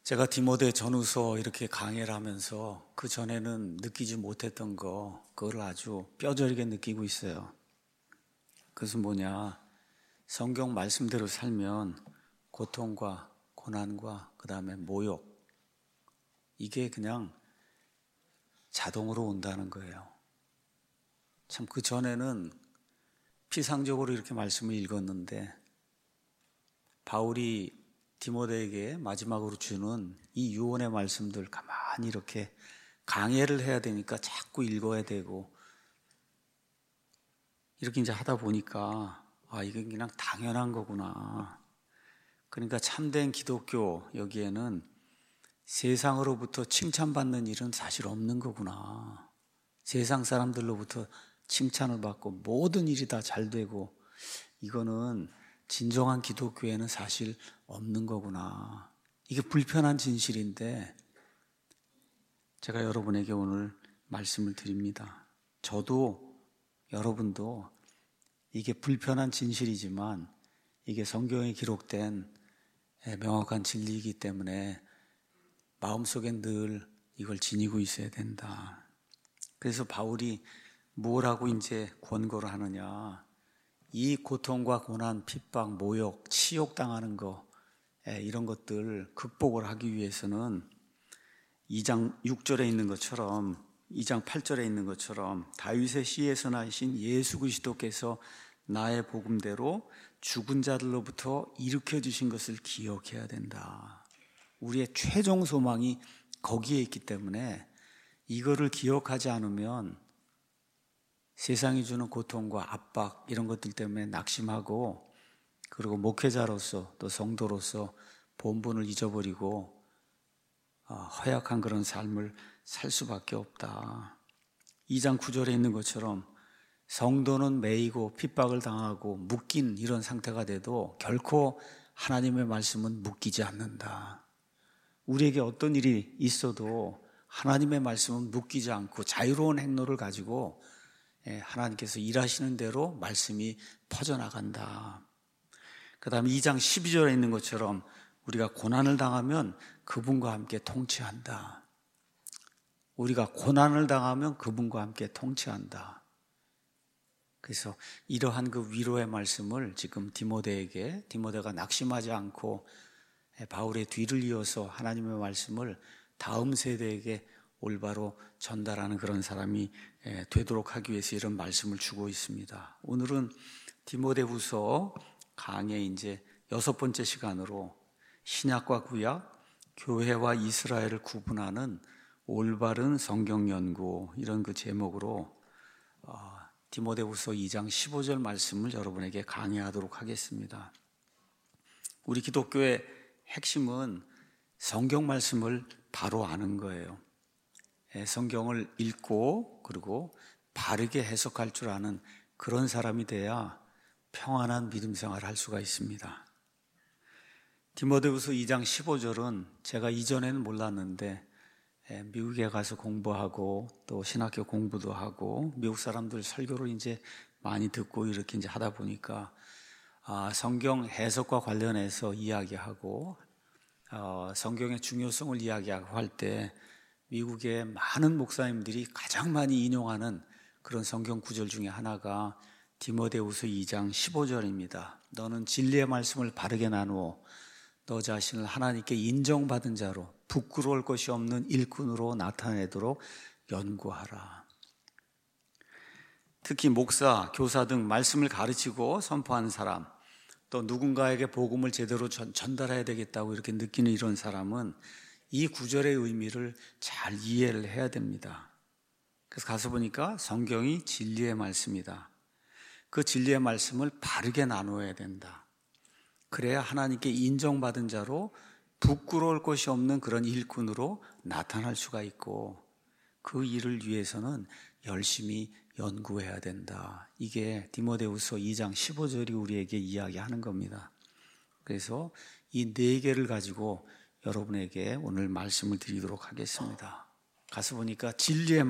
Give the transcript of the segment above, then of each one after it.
제가 디모데 전후서 이렇게 강해를 하면서 그 전에는 느끼지 못했던 그걸 아주 뼈저리게 느끼고 있어요. 그것은 뭐냐? 성경 말씀대로 살면 고통과 고난과 그 다음에 모욕, 이게 그냥 자동으로 온다는 거예요. 참 그 전에는 피상적으로 이렇게 말씀을 읽었는데, 바울이 디모데에게 마지막으로 주는 이 유언의 말씀들 가만히 이렇게 강해를 해야 되니까 자꾸 읽어야 되고, 이렇게 이제 하다 보니까 이게 그냥 당연한 거구나. 그러니까 참된 기독교, 여기에는 세상으로부터 칭찬받는 일은 사실 없는 거구나. 세상 사람들로부터 칭찬을 받고 모든 일이 다 잘 되고, 이거는 진정한 기독교에는 사실 없는 거구나. 이게 불편한 진실인데 제가 여러분에게 오늘 말씀을 드립니다. 저도 여러분도 이게 불편한 진실이지만 이게 성경에 기록된 명확한 진리이기 때문에 마음속에 늘 이걸 지니고 있어야 된다. 그래서 바울이 뭐라고 이제 권고를 하느냐? 이 고통과 고난, 핍박, 모욕, 치욕당하는 거, 이런 것들 극복을 하기 위해서는 2장 6절에 있는 것처럼, 2장 8절에 있는 것처럼 다윗의 씨에서 나신 예수 그리스도께서 나의 복음대로 죽은 자들로부터 일으켜 주신 것을 기억해야 된다. 우리의 최종 소망이 거기에 있기 때문에 이거를 기억하지 않으면 세상이 주는 고통과 압박, 이런 것들 때문에 낙심하고, 그리고 목회자로서 또 성도로서 본분을 잊어버리고 허약한 그런 삶을 살 수밖에 없다. 2장 9절에 있는 것처럼 성도는 매이고 핍박을 당하고 묶인 이런 상태가 돼도 결코 하나님의 말씀은 묶이지 않는다. 우리에게 어떤 일이 있어도 하나님의 말씀은 묶이지 않고 자유로운 행로를 가지고 하나님께서 일하시는 대로 말씀이 퍼져나간다. 그 다음에 2장 12절에 있는 것처럼 우리가 고난을 당하면 그분과 함께 통치한다. 우리가 고난을 당하면 그분과 함께 통치한다. 그래서 이러한 그 위로의 말씀을 지금 디모데가 낙심하지 않고 바울의 뒤를 이어서 하나님의 말씀을 다음 세대에게 올바로 전달하는 그런 사람이 되도록 하기 위해서 이런 말씀을 주고 있습니다. 오늘은 디모데후서 강의 이제 6번째 시간으로 신약과 구약, 교회와 이스라엘을 구분하는 올바른 성경 연구, 이런 그 제목으로 디모데후서 2장 15절 말씀을 여러분에게 강의하도록 하겠습니다. 우리 기독교의 핵심은 성경 말씀을 바로 아는 거예요. 성경을 읽고 그리고 바르게 해석할 줄 아는 그런 사람이 돼야 평안한 믿음 생활을 할 수가 있습니다. 디모데후서 2장 15절은 제가 이전에는 몰랐는데 미국에 가서 공부하고 또 신학교 공부도 하고 미국 사람들 설교를 이제 많이 듣고 이렇게 이제 하다 보니까 성경 해석과 관련해서 이야기하고 성경의 중요성을 이야기하고 할 때 미국의 많은 목사님들이 가장 많이 인용하는 그런 성경 구절 중에 하나가 디모데후서 2장 15절입니다. 너는 진리의 말씀을 바르게 나누어 너 자신을 하나님께 인정받은 자로 부끄러울 것이 없는 일꾼으로 나타내도록 연구하라. 특히 목사, 교사 등 말씀을 가르치고 선포하는 사람, 또 누군가에게 복음을 제대로 전달해야 되겠다고 이렇게 느끼는 이런 사람은 이 구절의 의미를 잘 이해를 해야 됩니다. 그래서 가서 보니까 성경이 진리의 말씀이다. 그 진리의 말씀을 바르게 나누어야 된다. 그래야 하나님께 인정받은 자로 부끄러울 것이 없는 그런 일꾼으로 나타날 수가 있고, 그 일을 위해서는 열심히 연구해야 된다. 이게 디모데후서 2장 15절이 우리에게 이야기하는 겁니다. 그래서 이 4개를 가지고 여러분에게 오늘 말씀을 드리도록 하겠습니다. 가서 보니까 진리의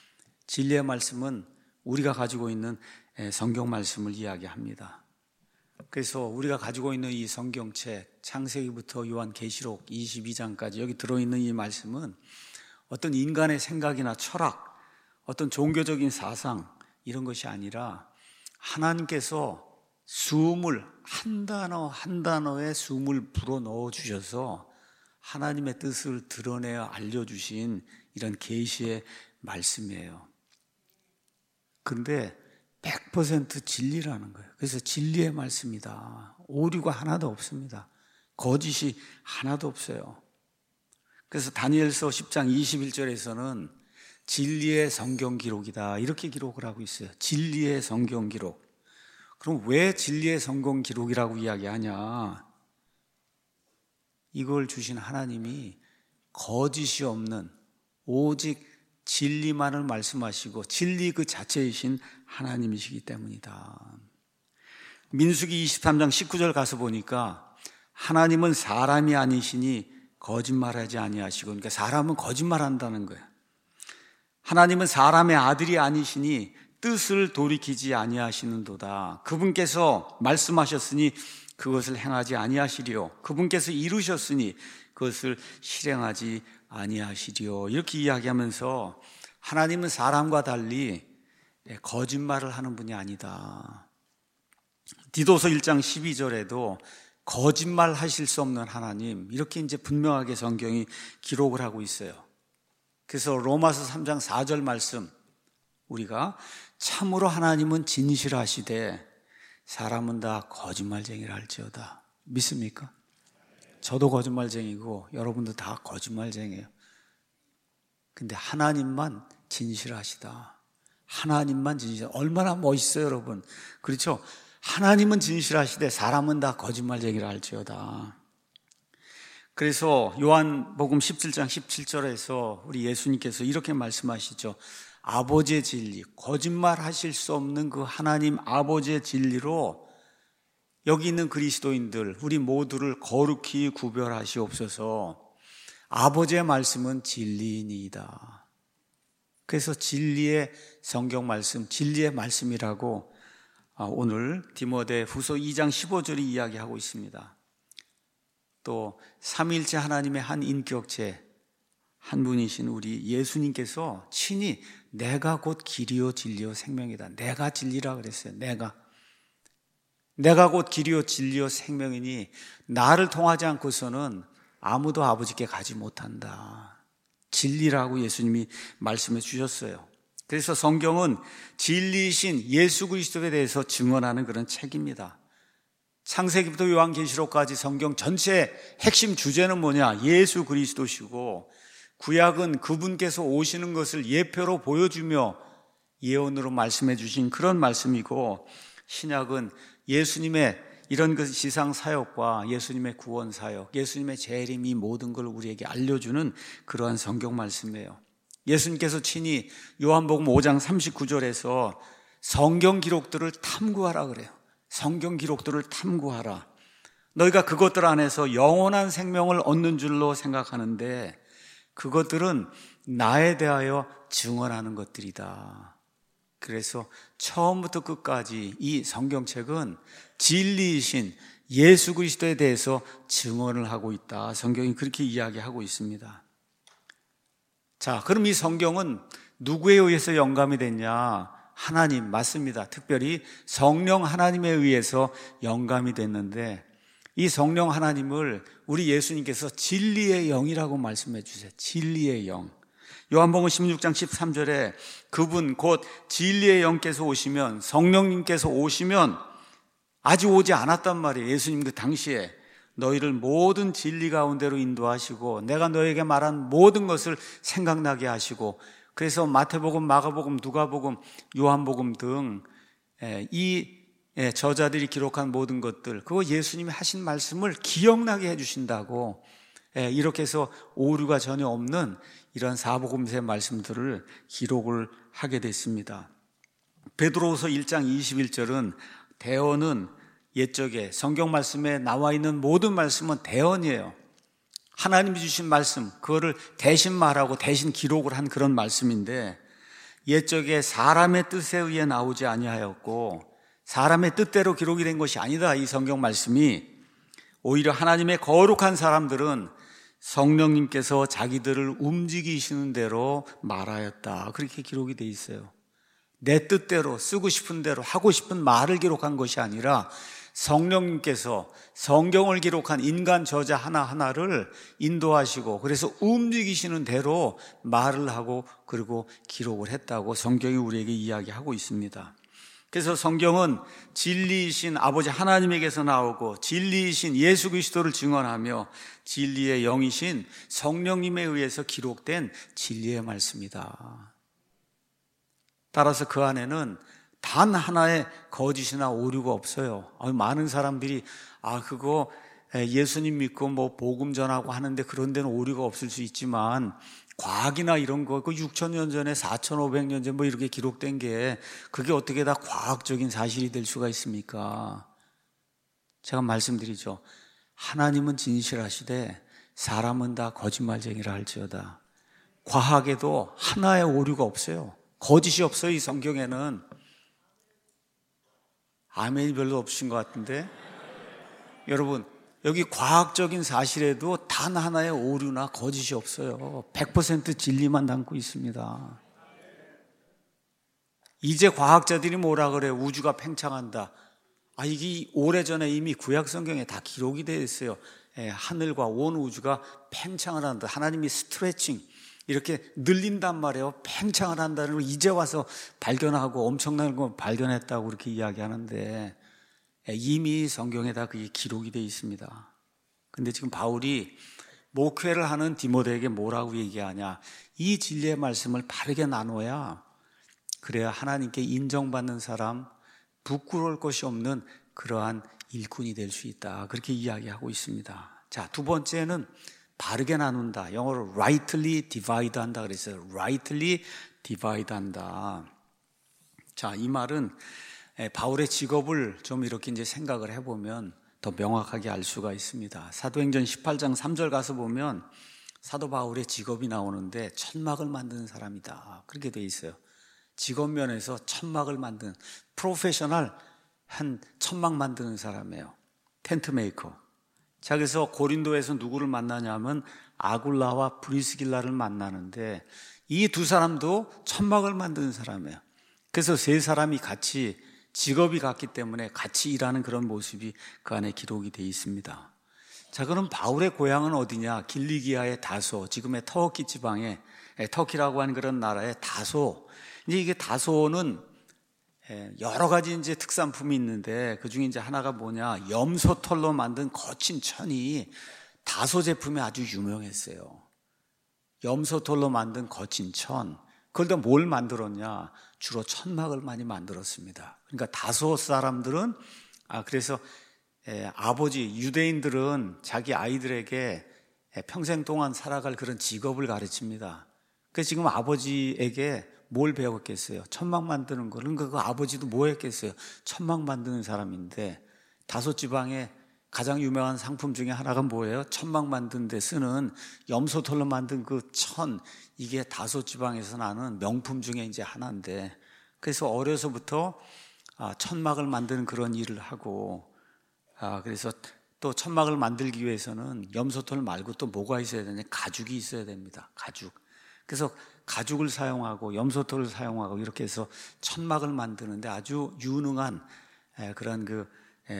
말씀은 우리가 가지고 있는 성경 말씀을 이야기합니다. 그래서 우리가 가지고 있는 이 성경책 창세기부터 요한계시록 22장까지 여기 들어있는 이 말씀은 어떤 인간의 생각이나 철학, 어떤 종교적인 사상 이런 것이 아니라 하나님께서 숨을 한 단어 한 단어에 숨을 불어넣어 주셔서 하나님의 뜻을 드러내어 알려주신 이런 계시의 말씀이에요. 그런데 100% 진리라는 거예요. 그래서 진리의 말씀이다. 오류가 하나도 없습니다. 거짓이 하나도 없어요. 그래서 다니엘서 10장 21절에서는 진리의 성경 기록이다 이렇게 기록을 하고 있어요. 진리의 성경 기록. 그럼 왜 진리의 성경 기록이라고 이야기하냐? 이걸 주신 하나님이 거짓이 없는 오직 진리만을 말씀하시고 진리 그 자체이신 하나님이시기 때문이다. 민수기 23장 19절 가서 보니까 하나님은 사람이 아니시니 거짓말하지 아니하시고, 그러니까 사람은 거짓말한다는 거예요. 하나님은 사람의 아들이 아니시니 뜻을 돌이키지 아니하시는도다. 그분께서 말씀하셨으니 그것을 행하지 아니하시리요, 그분께서 이루셨으니 그것을 실행하지 아니하시리요. 이렇게 이야기하면서 하나님은 사람과 달리 거짓말을 하는 분이 아니다. 디도서 1장 12절에도 거짓말 하실 수 없는 하나님, 이렇게 이제 분명하게 성경이 기록을 하고 있어요. 그래서 로마서 3장 4절 말씀, 우리가 참으로 하나님은 진실하시되 사람은 다 거짓말쟁이라 할지어다. 믿습니까? 저도 거짓말쟁이고 여러분도 다 거짓말쟁이에요. 근데 하나님만 진실하시다. 하나님만 진실하시다. 얼마나 멋있어요, 여러분. 그렇죠? 하나님은 진실하시되 사람은 다 거짓말쟁이라 할지어다. 그래서 요한복음 17장 17절에서 우리 예수님께서 이렇게 말씀하시죠. 아버지의 진리, 거짓말 하실 수 없는 그 하나님 아버지의 진리로 여기 있는 그리스도인들 우리 모두를 거룩히 구별하시옵소서. 아버지의 말씀은 진리이니이다. 그래서 진리의 성경 말씀, 진리의 말씀이라고 오늘 디모데 후서 2장 15절이 이야기하고 있습니다. 또 삼위일체 하나님의 한 인격체 한 분이신 우리 예수님께서 친히 내가 곧 길이요 진리요 생명이다. 내가 진리라 그랬어요. 내가 곧 길이요 진리요 생명이니 나를 통하지 않고서는 아무도 아버지께 가지 못한다. 진리라고 예수님이 말씀해 주셨어요. 그래서 성경은 진리이신 예수 그리스도에 대해서 증언하는 그런 책입니다. 창세기부터 요한계시록까지 성경 전체의 핵심 주제는 뭐냐? 예수 그리스도시고, 구약은 그분께서 오시는 것을 예표로 보여주며 예언으로 말씀해 주신 그런 말씀이고, 신약은 예수님의 이런 그 지상 사역과 예수님의 구원 사역, 예수님의 재림, 이 모든 걸 우리에게 알려주는 그러한 성경 말씀이에요. 예수님께서 친히 요한복음 5장 39절에서 성경 기록들을 탐구하라 그래요. 성경 기록들을 탐구하라. 너희가 그것들 안에서 영원한 생명을 얻는 줄로 생각하는데 그것들은 나에 대하여 증언하는 것들이다. 그래서 처음부터 끝까지 이 성경책은 진리이신 예수 그리스도에 대해서 증언을 하고 있다. 성경이 그렇게 이야기하고 있습니다. 자, 그럼 이 성경은 누구에 의해서 영감이 됐냐? 하나님, 맞습니다. 특별히 성령 하나님에 의해서 영감이 됐는데, 이 성령 하나님을 우리 예수님께서 진리의 영이라고 말씀해 주세요. 진리의 영. 요한복음 16장 13절에 그분 곧 진리의 영께서 오시면, 성령님께서 오시면, 아직 오지 않았단 말이에요. 예수님 그 당시에 너희를 모든 진리 가운데로 인도하시고 내가 너에게 말한 모든 것을 생각나게 하시고, 그래서 마태복음, 마가복음, 누가복음, 요한복음 등 이 저자들이 기록한 모든 것들, 그거 예수님이 하신 말씀을 기억나게 해주신다고, 이렇게 해서 오류가 전혀 없는 이런 사복음서의 말씀들을 기록을 하게 됐습니다. 베드로후서 1장 21절은 대언은 옛적에 성경 말씀에 나와 있는 모든 말씀은 대언이에요. 하나님이 주신 말씀, 그거를 대신 말하고 대신 기록을 한 그런 말씀인데, 옛적에 사람의 뜻에 의해 나오지 아니하였고 사람의 뜻대로 기록이 된 것이 아니다. 이 성경 말씀이 오히려 하나님의 거룩한 사람들은 성령님께서 자기들을 움직이시는 대로 말하였다. 그렇게 기록이 돼 있어요. 내 뜻대로 쓰고 싶은 대로 하고 싶은 말을 기록한 것이 아니라 성령님께서 성경을 기록한 인간 저자 하나하나를 인도하시고 그래서 움직이시는 대로 말을 하고 그리고 기록을 했다고 성경이 우리에게 이야기하고 있습니다. 그래서 성경은 진리이신 아버지 하나님에게서 나오고 진리이신 예수 그리스도를 증언하며 진리의 영이신 성령님에 의해서 기록된 진리의 말씀이다. 따라서 그 안에는 단 하나의 거짓이나 오류가 없어요. 많은 사람들이 그거 예수님 믿고 뭐 복음 전하고 하는데 그런 데는 오류가 없을 수 있지만 과학이나 이런 거, 6,000년 전에 4,500년 전 뭐 이렇게 기록된 게 그게 어떻게 다 과학적인 사실이 될 수가 있습니까? 제가 말씀드리죠. 하나님은 진실하시되 사람은 다 거짓말쟁이라 할지어다. 과학에도 하나의 오류가 없어요. 거짓이 없어요. 이 성경에는. 아멘이 별로 없으신 것 같은데 여러분, 여기 과학적인 사실에도 단 하나의 오류나 거짓이 없어요. 100% 진리만 담고 있습니다. 이제 과학자들이 뭐라 그래요? 우주가 팽창한다. 이게 오래전에 이미 구약 성경에 다 기록이 되어 있어요. 하늘과 온 우주가 팽창을 한다. 하나님이 스트레칭 이렇게 늘린단 말이에요. 팽창을 한다는 걸 이제 와서 발견하고 엄청난 걸 발견했다고 그렇게 이야기하는데 이미 성경에 다 그게 기록이 되어 있습니다. 근데 지금 바울이 목회를 하는 디모데에게 뭐라고 얘기하냐? 이 진리의 말씀을 바르게 나눠야 그래야 하나님께 인정받는 사람, 부끄러울 것이 없는 그러한 일꾼이 될 수 있다. 그렇게 이야기하고 있습니다. 자, 두 번째는 바르게 나눈다. 영어로 rightly divide 한다 그랬어요. rightly divide 한다. 자, 이 말은 바울의 직업을 좀 이렇게 이제 생각을 해보면 더 명확하게 알 수가 있습니다. 사도행전 18장 3절 가서 보면 사도 바울의 직업이 나오는데 천막을 만드는 사람이다. 그렇게 돼 있어요. 직업 면에서 천막을 만드는 프로페셔널 한 천막 만드는 사람이에요. 텐트 메이커. 자, 그래서 고린도에서 누구를 만나냐면 아굴라와 브리스길라를 만나는데 이 두 사람도 천막을 만드는 사람이에요. 그래서 세 사람이 같이 직업이 같기 때문에 같이 일하는 그런 모습이 그 안에 기록이 되어 있습니다. 자, 그럼 바울의 고향은 어디냐? 길리기아의 다소, 지금의 터키 지방에, 터키라고 하는 그런 나라의 다소. 이제 이게 다소는 여러 가지 이제 특산품이 있는데 그 중에 이제 하나가 뭐냐? 염소털로 만든 거친 천이 다소 제품이 아주 유명했어요. 염소털로 만든 거친 천. 그걸 다 뭘 만들었냐? 주로 천막을 많이 만들었습니다. 그러니까 다소 사람들은 그래서 아버지 유대인들은 자기 아이들에게 평생 동안 살아갈 그런 직업을 가르칩니다. 그래서 지금 아버지에게 뭘 배웠겠어요? 천막 만드는 거. 그러니까 그 아버지도 뭐 했겠어요? 천막 만드는 사람인데 다소 지방에 가장 유명한 상품 중에 하나가 뭐예요? 천막 만드는 데 쓰는 염소털로 만든 그 천, 이게 다소 지방에서 나는 명품 중에 이제 하나인데 그래서 어려서부터 천막을 만드는 그런 일을 하고 그래서 또 천막을 만들기 위해서는 염소털 말고 또 뭐가 있어야 되냐? 가죽이 있어야 됩니다. 가죽. 그래서 가죽을 사용하고 염소털을 사용하고 이렇게 해서 천막을 만드는데 아주 유능한 그런 그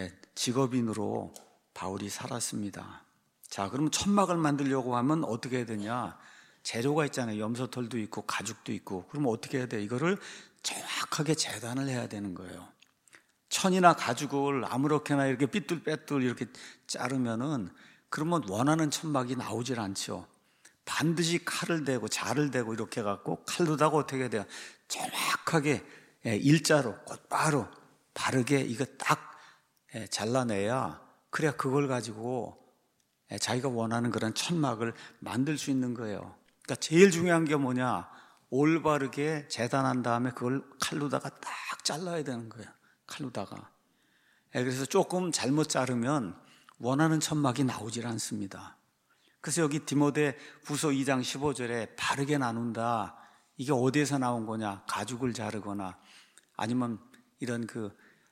직업인으로 바울이 살았습니다. 자, 그러면 천막을 만들려고 하면 어떻게 해야 되냐? 재료가 있잖아요. 염소털도 있고 가죽도 있고. 그러면 어떻게 해야 돼? 이거를 정확하게 재단을 해야 되는 거예요. 천이나 가죽을 아무렇게나 이렇게 삐뚤빼뚤 이렇게 자르면은 그러면 원하는 천막이 나오질 않죠. 반드시 칼을 대고 자를 대고 이렇게 해갖고 칼로다가 어떻게 해야 돼요? 정확하게 일자로 곧바로 바르게 이거 딱 잘라내야 그래야 그걸 가지고 자기가 원하는 그런 천막을 만들 수 있는 거예요. 그러니까 제일 중요한 게 뭐냐? 올바르게 재단한 다음에 그걸 칼로다가 딱 잘라야 되는 거예요. 칼로다가. 그래서 조금 잘못 자르면 원하는 천막이 나오질 않습니다. 그래서 여기 디모데 후서 2장 15절에 바르게 나눈다. 이게 어디에서 나온 거냐? 가죽을 자르거나 아니면 이런 그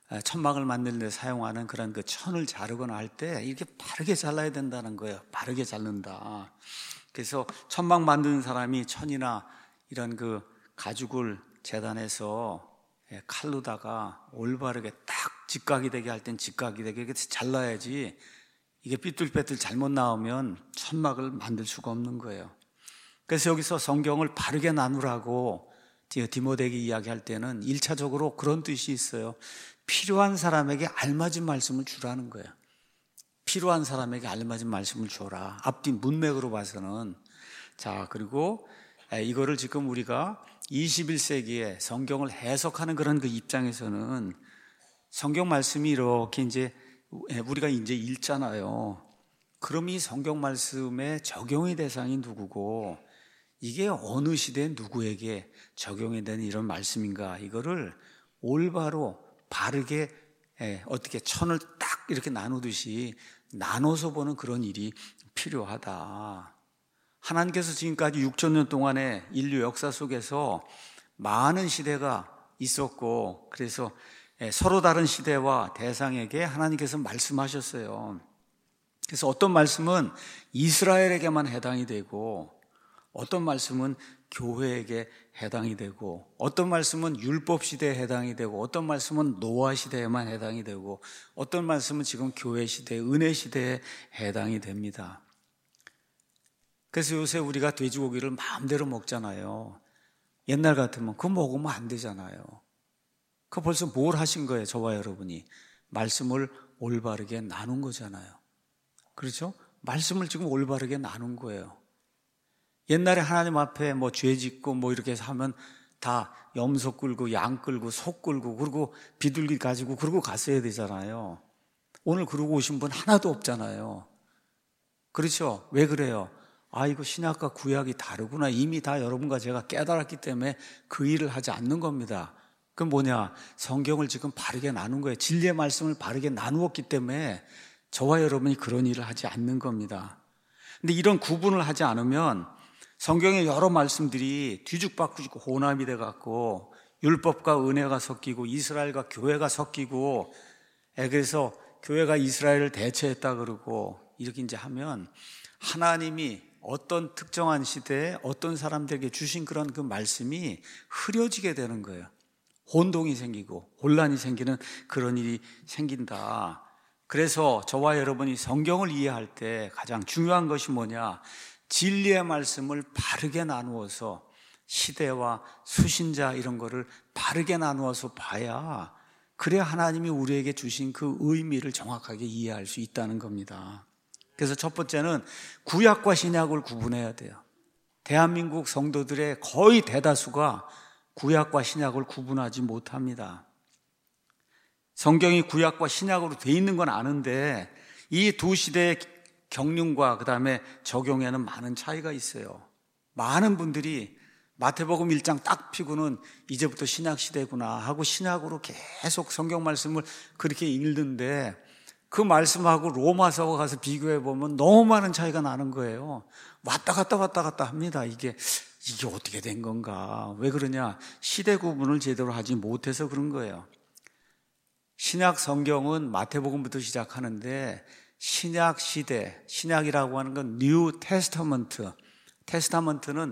천막을 만드는 데 사용하는 그런 그 천을 자르거나 할 때 이렇게 바르게 잘라야 된다는 거예요. 바르게 자른다. 그래서 천막 만드는 사람이 천이나 이런 그 가죽을 재단해서 칼로다가 올바르게 딱 직각이 되게 할 땐 직각이 되게 이렇게 잘라야지, 이게 삐뚤빼뚤 잘못 나오면 천막을 만들 수가 없는 거예요. 그래서 여기서 성경을 바르게 나누라고 디모데에게 이야기할 때는 1차적으로 그런 뜻이 있어요. 필요한 사람에게 알맞은 말씀을 주라는 거예요. 필요한 사람에게 알맞은 말씀을 줘라. 앞뒤 문맥으로 봐서는. 자, 그리고 이거를 지금 우리가 21세기에 성경을 해석하는 그런 그 입장에서는 성경 말씀이 이렇게 이제 우리가 이제 읽잖아요. 그럼 이 성경 말씀의 적용의 대상이 누구고, 이게 어느 시대에 누구에게 적용이 되는 이런 말씀인가, 이거를 올바로 바르게 어떻게 천을 딱 이렇게 나누듯이 나눠서 보는 그런 일이 필요하다. 하나님께서 지금까지 6,000년 동안의 인류 역사 속에서 많은 시대가 있었고, 그래서 서로 다른 시대와 대상에게 하나님께서 말씀하셨어요. 그래서 어떤 말씀은 이스라엘에게만 해당이 되고, 어떤 말씀은 교회에게 해당이 되고, 어떤 말씀은 율법 시대에 해당이 되고, 어떤 말씀은 노아 시대에만 해당이 되고, 어떤 말씀은 지금 교회 시대, 은혜 시대에 해당이 됩니다. 그래서 요새 우리가 돼지고기를 마음대로 먹잖아요. 옛날 같으면 그거 먹으면 안 되잖아요. 그거 벌써 뭘 하신 거예요? 저와 여러분이 말씀을 올바르게 나눈 거잖아요. 그렇죠? 말씀을 지금 올바르게 나눈 거예요. 옛날에 하나님 앞에 뭐 죄 짓고 뭐 이렇게 해서 하면 다 염소 끌고 양 끌고 소 끌고 그리고 비둘기 가지고 그러고 갔어야 되잖아요. 오늘 그러고 오신 분 하나도 없잖아요. 그렇죠? 왜 그래요? 이거 신약과 구약이 다르구나. 이미 다 여러분과 제가 깨달았기 때문에 그 일을 하지 않는 겁니다. 그럼 뭐냐? 성경을 지금 바르게 나눈 거예요. 진리의 말씀을 바르게 나누었기 때문에 저와 여러분이 그런 일을 하지 않는 겁니다. 근데 이런 구분을 하지 않으면 성경의 여러 말씀들이 뒤죽박죽 혼합이 돼갖고 율법과 은혜가 섞이고 이스라엘과 교회가 섞이고, 그래서 교회가 이스라엘을 대체했다 그러고 이렇게 이제 하면 하나님이 어떤 특정한 시대에 어떤 사람들에게 주신 그런 그 말씀이 흐려지게 되는 거예요. 혼동이 생기고 혼란이 생기는 그런 일이 생긴다. 그래서 저와 여러분이 성경을 이해할 때 가장 중요한 것이 뭐냐? 진리의 말씀을 바르게 나누어서 시대와 수신자 이런 거를 바르게 나누어서 봐야, 그래야 하나님이 우리에게 주신 그 의미를 정확하게 이해할 수 있다는 겁니다. 그래서 첫 번째는 구약과 신약을 구분해야 돼요. 대한민국 성도들의 거의 대다수가 구약과 신약을 구분하지 못합니다. 성경이 구약과 신약으로 돼 있는 건 아는데 이 두 시대의 경륜과 그 다음에 적용에는 많은 차이가 있어요. 많은 분들이 마태복음 1장 딱 피고는 이제부터 신약 시대구나 하고 신약으로 계속 성경 말씀을 그렇게 읽는데, 그 말씀하고 로마서 가서 비교해 보면 너무 많은 차이가 나는 거예요. 왔다 갔다 합니다. 이게 어떻게 된 건가? 왜 그러냐? 시대 구분을 제대로 하지 못해서 그런 거예요. 신약 성경은 마태복음부터 시작하는데 신약 시대, 신약이라고 하는 건 뉴 테스타먼트. 테스타먼트는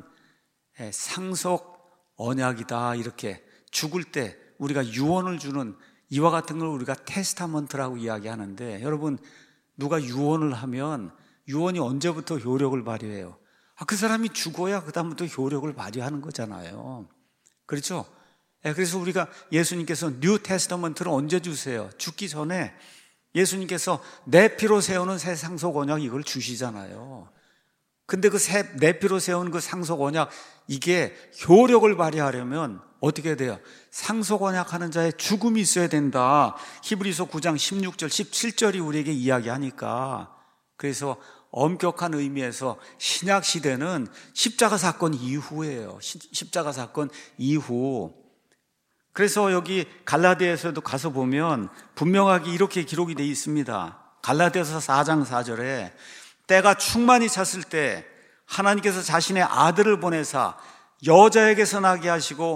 상속 언약이다. 이렇게 죽을 때 우리가 유언을 주는 이와 같은 걸 우리가 테스타먼트라고 이야기하는데, 여러분 누가 유언을 하면 유언이 언제부터 효력을 발휘해요? 그 사람이 죽어야 그 다음부터 효력을 발휘하는 거잖아요. 그렇죠? 그래서 우리가 예수님께서 뉴 테스타먼트를 언제 주세요? 죽기 전에 예수님께서 내 피로 세우는 새 상속 언약 이걸 주시잖아요. 근데 그 내 피로 세우는 그 상속 언약, 이게 효력을 발휘하려면 어떻게 돼요? 상속 언약하는 자의 죽음이 있어야 된다. 히브리서 9장 16절 17절이 우리에게 이야기하니까. 그래서 엄격한 의미에서 신약 시대는 십자가 사건 이후예요. 십자가 사건 이후. 그래서 여기 갈라디아서도 가서 보면 분명하게 이렇게 기록이 되어 있습니다. 갈라디아서 4장 4절에 때가 충만히 찼을 때 하나님께서 자신의 아들을 보내사 여자에게서 나게 하시고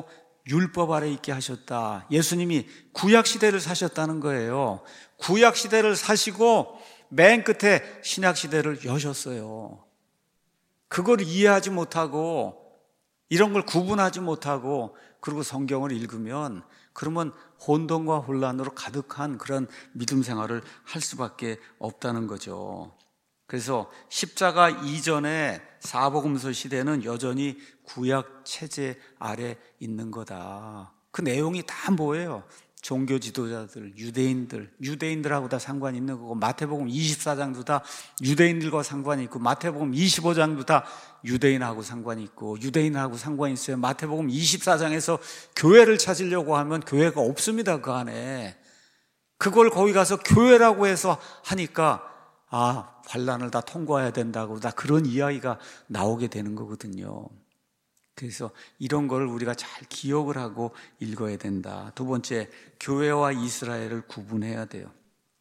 율법 아래 있게 하셨다. 예수님이 구약 시대를 사셨다는 거예요. 구약 시대를 사시고 맨 끝에 신약 시대를 여셨어요. 그걸 이해하지 못하고 이런 걸 구분하지 못하고 그리고 성경을 읽으면 그러면 혼돈과 혼란으로 가득한 그런 믿음 생활을 할 수밖에 없다는 거죠. 그래서 십자가 이전의 사복음서 시대는 여전히 구약 체제 아래 있는 거다. 그 내용이 다 뭐예요? 종교 지도자들, 유대인들하고 다 상관이 있는 거고, 마태복음 24장도 다 유대인들과 상관이 있고, 마태복음 25장도 다 유대인하고 상관이 있고, 유대인하고 상관이 있어요. 마태복음 24장에서 교회를 찾으려고 하면 교회가 없습니다, 그 안에. 그걸 거기 가서 교회라고 해서 하니까 환난을 다 통과해야 된다고 다 그런 이야기가 나오게 되는 거거든요. 그래서 이런 걸 우리가 잘 기억을 하고 읽어야 된다. 두 번째, 교회와 이스라엘을 구분해야 돼요.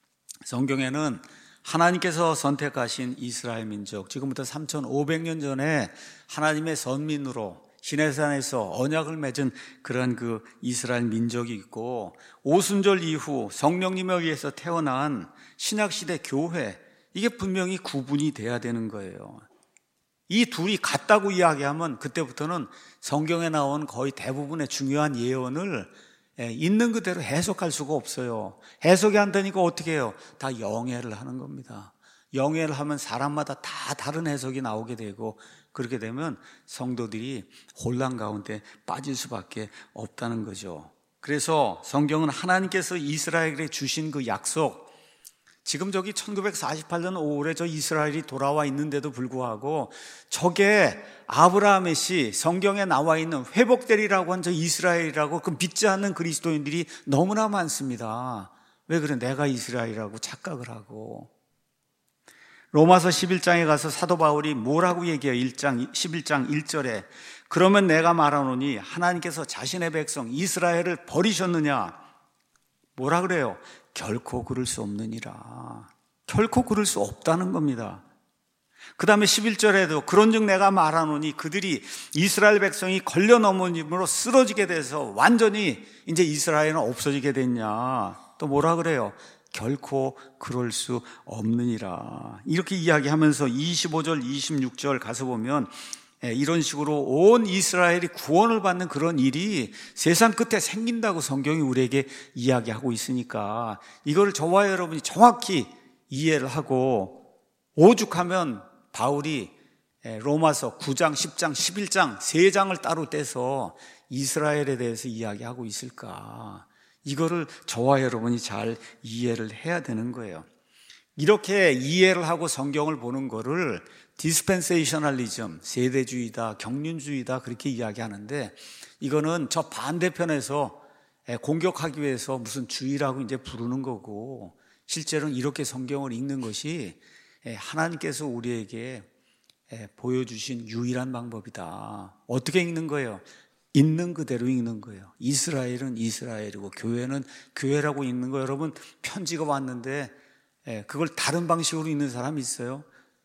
성경에는 하나님께서 선택하신 이스라엘 민족, 지금부터 3,500년 전에 하나님의 선민으로 시내산에서 언약을 맺은 그런 그 이스라엘 민족이 있고, 오순절 이후 성령님에 의해서 태어난 신약시대 교회, 이게 분명히 구분이 돼야 되는 거예요. 이 둘이 같다고 이야기하면 그때부터는 성경에 나온 거의 대부분의 중요한 예언을 있는 그대로 해석할 수가 없어요. 해석이 안 되니까 어떻게 해요? 다 영해를 하는 겁니다. 영해를 하면 사람마다 다 다른 해석이 나오게 되고, 그렇게 되면 성도들이 혼란 가운데 빠질 수밖에 없다는 거죠. 그래서 성경은 하나님께서 이스라엘에 주신 그 약속, 지금 저기 1948년 5월에 저 이스라엘이 돌아와 있는데도 불구하고 저게 아브라함의 시, 성경에 나와 있는 회복되리라고 한 저 이스라엘이라고 그 믿지 않는 그리스도인들이 너무나 많습니다. 왜 그래? 내가 이스라엘이라고 착각을 하고. 로마서 11장에 가서 사도 바울이 뭐라고 얘기해요? 11장 1절에 그러면 내가 말하노니 하나님께서 자신의 백성 이스라엘을 버리셨느냐? 뭐라 그래요? 결코 그럴 수 없느니라. 결코 그럴 수 없다는 겁니다. 그 다음에 11절에도 그런즉 내가 말하노니 그들이 이스라엘 백성이 걸려 넘어짐으로 쓰러지게 돼서 완전히 이제 이스라엘은 없어지게 됐냐. 또 뭐라 그래요? 결코 그럴 수 없느니라. 이렇게 이야기하면서 25절 26절 가서 보면 이런 식으로 온 이스라엘이 구원을 받는 그런 일이 세상 끝에 생긴다고 성경이 우리에게 이야기하고 있으니까 이거를 저와 여러분이 정확히 이해를 하고 오죽하면 바울이 로마서 9장, 10장, 11장 3장을 따로 떼서 이스라엘에 대해서 이야기하고 있을까. 이거를 저와 여러분이 잘 이해를 해야 되는 거예요. 이렇게 이해를 하고 성경을 보는 거를 디스펜세이셔널리즘, 세대주의다, 경륜주의다 그렇게 이야기하는데 이거는 저 반대편에서 공격하기 위해서 무슨 주의라고 이제 부르는 거고 실제로는 이렇게 성경을 읽는 것이 하나님께서 우리에게 보여주신 유일한 방법이다. 어떻게 읽는 거예요? 있는 그대로 읽는 거예요. 이스라엘은 이스라엘이고 교회는 교회라고 읽는 거예요. 여러분 편지가 왔는데 그걸 다른 방식으로 읽는 사람이 있어요?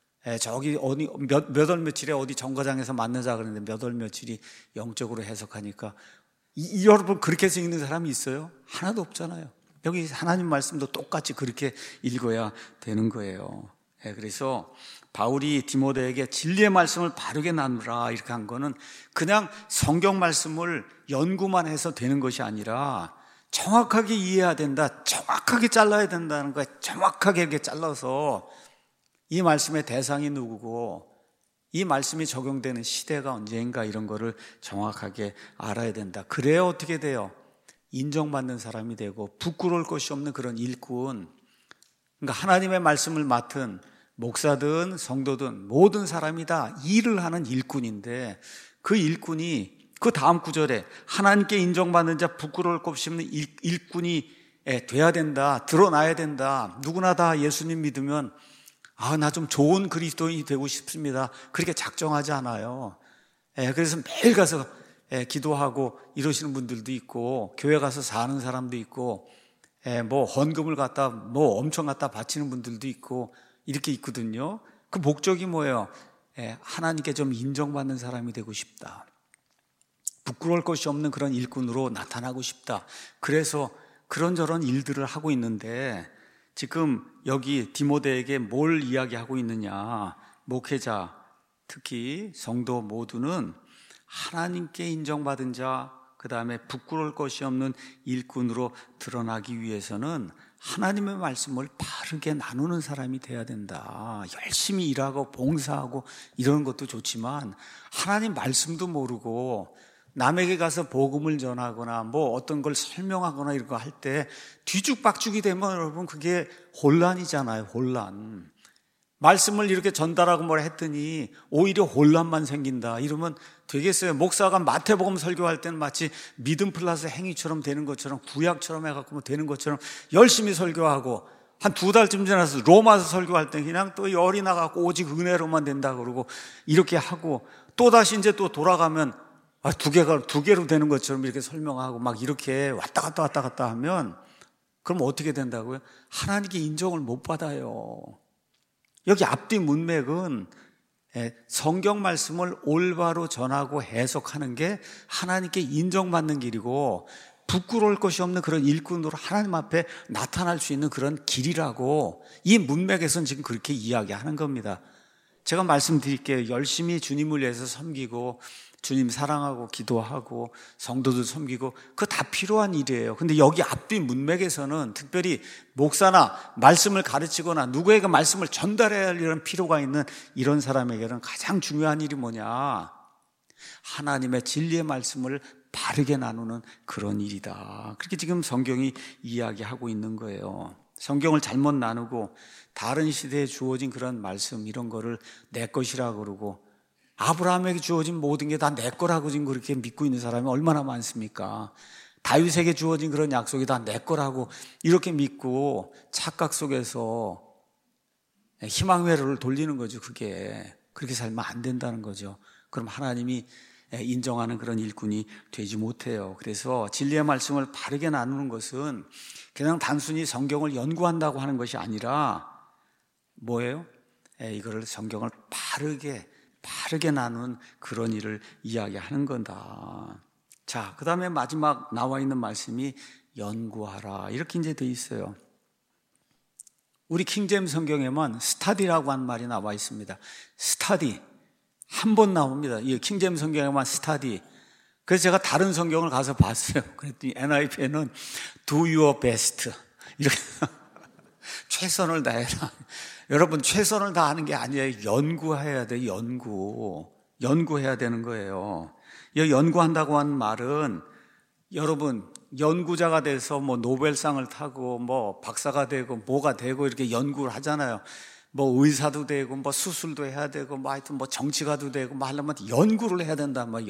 저기 어디 몇 월 며칠에 어디 정거장에서 만나자 그러는데 몇 월 며칠이 영적으로 해석하니까 여러분 그렇게 해서 읽는 사람이 있어요? 하나도 없잖아요. 여기 하나님 말씀도 똑같이 그렇게 읽어야 되는 거예요. 그래서 바울이 디모데에게 진리의 말씀을 바르게 나누라 이렇게 한 거는 그냥 성경 말씀을 연구만 해서 되는 것이 아니라 정확하게 이해해야 된다, 정확하게 잘라야 된다는 거예요. 정확하게 이렇게 잘라서 이 말씀의 대상이 누구고 이 말씀이 적용되는 시대가 언제인가 이런 거를 정확하게 알아야 된다. 그래야 어떻게 돼요? 인정받는 사람이 되고 부끄러울 것이 없는 그런 일꾼, 그러니까 하나님의 말씀을 맡은 목사든 성도든 모든 사람이 다 일을 하는 일꾼인데 그 일꾼이 그 다음 구절에 하나님께 인정받는 자 부끄러울 것 없는 일꾼이 돼야 된다, 드러나야 된다. 누구나 다 예수님 믿으면 나 좀 좋은 그리스도인이 되고 싶습니다. 그렇게 작정하지 않아요. 그래서 매일 가서 기도하고 이러시는 분들도 있고 교회 가서 사는 사람도 있고 뭐 헌금을 갖다 뭐 엄청 갖다 바치는 분들도 있고 이렇게 있거든요. 그 목적이 뭐예요? 하나님께 좀 인정받는 사람이 되고 싶다. 부끄러울 것이 없는 그런 일꾼으로 나타나고 싶다. 그래서 그런저런 일들을 하고 있는데 지금 여기 디모데에게 뭘 이야기하고 있느냐. 목회자, 특히 성도 모두는 하나님께 인정받은 자, 그 다음에 부끄러울 것이 없는 일꾼으로 드러나기 위해서는 하나님의 말씀을 바르게 나누는 사람이 돼야 된다. 열심히 일하고 봉사하고 이런 것도 좋지만 하나님 말씀도 모르고 남에게 가서 복음을 전하거나 뭐 어떤 걸 설명하거나 이런 거 할 때 뒤죽박죽이 되면 여러분 그게 혼란이잖아요. 혼란. 말씀을 이렇게 전달하고 뭐라 했더니 오히려 혼란만 생긴다. 이러면 되겠어요. 목사가 마태복음 설교할 때는 마치 믿음 플러스 행위처럼 되는 것처럼 구약처럼 해갖고 뭐 되는 것처럼 열심히 설교하고 한 2달쯤 지나서 로마서 설교할 때 그냥 또 열이 나갖고 오직 은혜로만 된다 그러고 이렇게 하고 또다시 이제 또 돌아가면 두 개로 되는 것처럼 이렇게 설명하고 막 이렇게 왔다 갔다 하면 그럼 어떻게 된다고요? 하나님께 인정을 못 받아요. 여기 앞뒤 문맥은 성경 말씀을 올바로 전하고 해석하는 게 하나님께 인정받는 길이고 부끄러울 것이 없는 그런 일꾼으로 하나님 앞에 나타날 수 있는 그런 길이라고 이 문맥에서는 지금 그렇게 이야기하는 겁니다. 제가 말씀드릴게요. 열심히 주님을 위해서 섬기고 주님 사랑하고 기도하고 성도들 섬기고 그거 다 필요한 일이에요. 근데 여기 앞뒤 문맥에서는 특별히 목사나 말씀을 가르치거나 누구에게 말씀을 전달해야 할 이런 필요가 있는 이런 사람에게는 가장 중요한 일이 뭐냐? 하나님의 진리의 말씀을 바르게 나누는 그런 일이다. 그렇게 지금 성경이 이야기하고 있는 거예요. 성경을 잘못 나누고 다른 시대에 주어진 그런 말씀 이런 거를 내 것이라고 그러고 아브라함에게 주어진 모든 게 다 내 거라고 지금 그렇게 믿고 있는 사람이 얼마나 많습니까? 다윗에게 주어진 그런 약속이 다 내 거라고 이렇게 믿고 착각 속에서 희망 회로를 돌리는 거죠. 그게 그렇게 살면 안 된다는 거죠. 그럼 하나님이 인정하는 그런 일꾼이 되지 못해요. 그래서 진리의 말씀을 바르게 나누는 것은 그냥 단순히 성경을 연구한다고 하는 것이 아니라 뭐예요? 이거를 성경을 바르게 나누는 그런 일을 이야기하는 건다. 자, 그 다음에 마지막 나와 있는 말씀이 연구하라. 이렇게 이제 돼 있어요. 우리 킹제임스 성경에만 스타디라고 하는 말이 나와 있습니다. 스타디. 한 번 나옵니다. 이 킹제임스 성경에만 스타디. 그래서 제가 다른 성경을 가서 봤어요. 그랬더니 NIV에는 do your best. 이렇게 최선을 다해라. 여러분 최선을 다하는 게 아니에요. 연구해야 돼요. 연구해야 되는 거예요. 이 연구한다고 하는 말은 여러분 연구자가 돼서 뭐 노벨상을 타고 뭐 박사가 되고 뭐가 되고 이렇게 연구를 하잖아요. 뭐 의사도 되고 뭐 수술도 해야 되고 뭐 하여튼 뭐 정치가도 되고 뭐 하려면 연구를 해야 된다. 뭐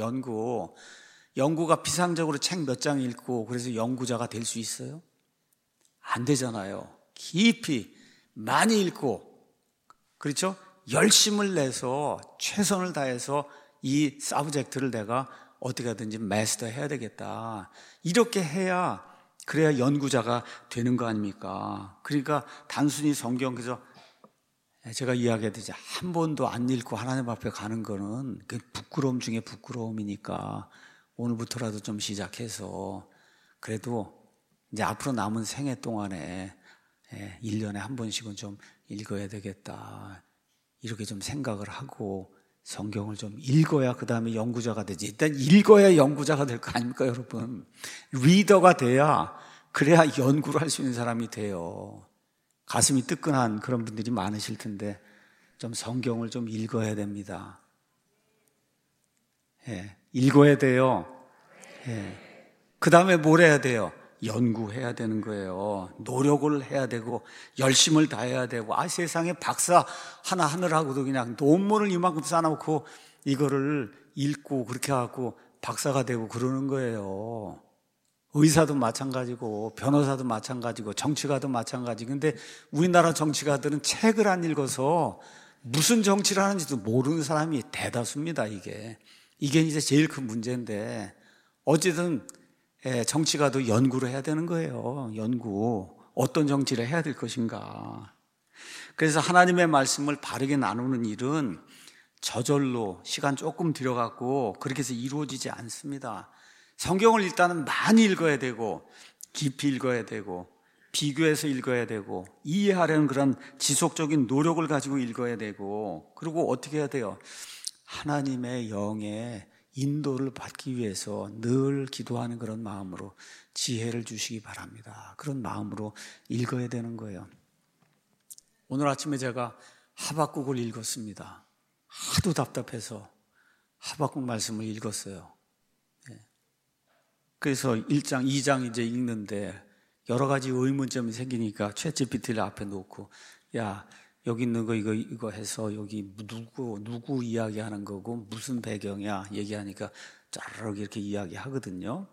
연구가 피상적으로 책 몇 장 읽고 그래서 연구자가 될 수 있어요? 안 되잖아요. 깊이 많이 읽고 그렇죠? 열심을 내서 최선을 다해서 이 서브젝트를 내가 어떻게 하든지 마스터해야 되겠다. 이렇게 해야 그래야 연구자가 되는 거 아닙니까? 그러니까 단순히 성경 그저 제가 이야기했듯이 한 번도 안 읽고 하나님 앞에 가는 거는 그 부끄러움 중에 부끄러움이니까 오늘부터라도 좀 시작해서 그래도 이제 앞으로 남은 생애 동안에 1년에 한 번씩은 좀 읽어야 되겠다. 이렇게 좀 생각을 하고 성경을 좀 읽어야 그 다음에 연구자가 되지. 일단 읽어야 연구자가 될 거 아닙니까, 여러분? 리더가 돼야 그래야 연구를 할 수 있는 사람이 돼요. 가슴이 뜨끈한 그런 분들이 많으실 텐데 좀 성경을 좀 읽어야 됩니다. 읽어야 돼요. 그 다음에 뭘 해야 돼요? 연구해야 되는 거예요. 노력을 해야 되고 열심을 다해야 되고 세상에 박사 하나 하느라고도 그냥 논문을 이만큼 쌓아놓고 이거를 읽고 그렇게 하고 박사가 되고 그러는 거예요. 의사도 마찬가지고 변호사도 마찬가지고 정치가도 마찬가지. 근데 우리나라 정치가들은 책을 안 읽어서 무슨 정치를 하는지도 모르는 사람이 대다수입니다. 이게 이제 제일 큰 문제인데 어쨌든 정치가도 연구를 해야 되는 거예요. 연구. 어떤 정치를 해야 될 것인가. 그래서 하나님의 말씀을 바르게 나누는 일은 저절로 시간 조금 들여갖고 그렇게 해서 이루어지지 않습니다. 성경을 일단은 많이 읽어야 되고 깊이 읽어야 되고 비교해서 읽어야 되고 이해하려는 그런 지속적인 노력을 가지고 읽어야 되고, 그리고 어떻게 해야 돼요? 하나님의 영의 인도를 받기 위해서 늘 기도하는 그런 마음으로 지혜를 주시기 바랍니다. 그런 마음으로 읽어야 되는 거예요. 오늘 아침에 제가 하박국을 읽었습니다. 하도 답답해서 하박국 말씀을 읽었어요. 그래서 1장, 2장 이제 읽는데 여러 가지 의문점이 생기니까 챗GPT를 앞에 놓고, 야, 여기 있는 거 이거 해서 여기 누구 이야기하는 거고 무슨 배경이야 얘기하니까 짜르르 이렇게 이야기하거든요.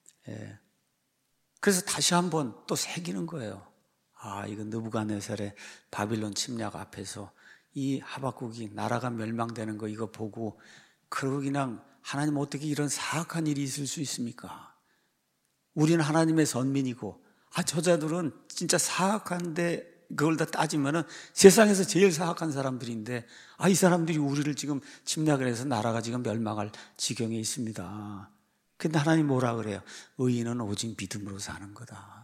그래서 다시 한번 또 새기는 거예요. 아, 이건 느부갓네살의 바빌론 침략 앞에서 이 하박국이 나라가 멸망되는 거 이거 보고, 그냥 하나님 어떻게 이런 사악한 일이 있을 수 있습니까? 우리는 하나님의 선민이고, 저자들은 진짜 사악한데 그걸 다 따지면은 세상에서 제일 사악한 사람들인데, 이 사람들이 우리를 지금 침략을 해서 나라가 지금 멸망할 지경에 있습니다. 근데 하나님 뭐라 그래요? 의인은 오직 믿음으로 사는 거다.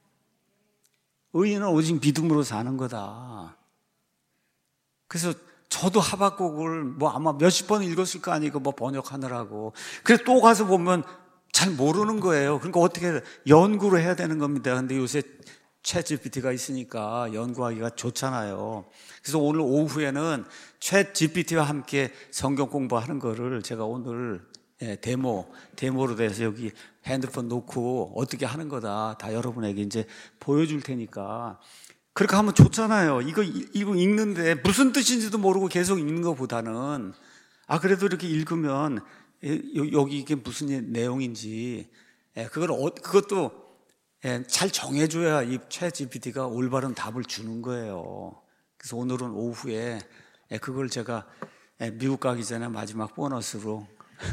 의인은 오직 믿음으로 사는 거다. 그래서 저도 하박국을 아마 몇십 번 읽었을 거 아니고 번역하느라고. 그래서 또 가서 보면 잘 모르는 거예요. 그러니까 어떻게 연구를 해야 되는 겁니다. 근데 요새 챗GPT가 있으니까 연구하기가 좋잖아요. 그래서 오늘 오후에는 챗GPT와 함께 성경 공부하는 거를 제가 오늘 데모로 돼서 여기 핸드폰 놓고 어떻게 하는 거다 다 여러분에게 이제 보여줄 테니까, 그렇게 하면 좋잖아요. 이거 읽는데 무슨 뜻인지도 모르고 계속 읽는 것보다는 그래도 이렇게 읽으면 여기 이게 무슨 내용인지 그것도 잘 정해줘야 이 챗GPT가 올바른 답을 주는 거예요. 그래서 오늘은 오후에 그걸 제가 미국 가기 전에 마지막 보너스로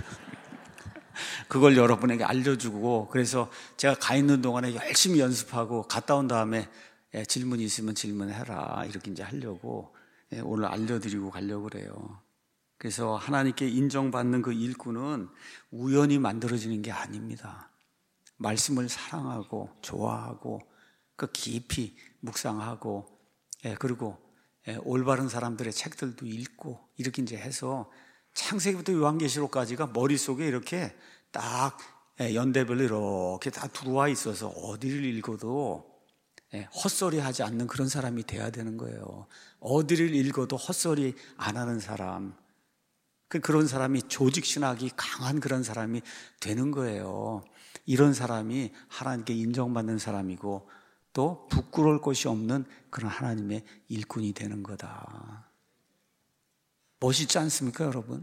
그걸 여러분에게 알려주고, 그래서 제가 가 있는 동안에 열심히 연습하고 갔다 온 다음에 질문이 있으면 질문해라 이렇게 이제 하려고 오늘 알려드리고 가려고 그래요. 그래서 하나님께 인정받는 그 일꾼은 우연히 만들어지는 게 아닙니다. 말씀을 사랑하고 좋아하고 그 깊이 묵상하고 그리고 올바른 사람들의 책들도 읽고 이렇게 이제 해서 창세기부터 요한계시록까지가 머릿속에 이렇게 딱 연대별로 이렇게 다 들어와 있어서 어디를 읽어도 헛소리 하지 않는 그런 사람이 돼야 되는 거예요. 어디를 읽어도 헛소리 안 하는 사람, 그런 사람이 조직신학이 강한 그런 사람이 되는 거예요. 이런 사람이 하나님께 인정받는 사람이고 또 부끄러울 것이 없는 그런 하나님의 일꾼이 되는 거다. 멋있지 않습니까, 여러분?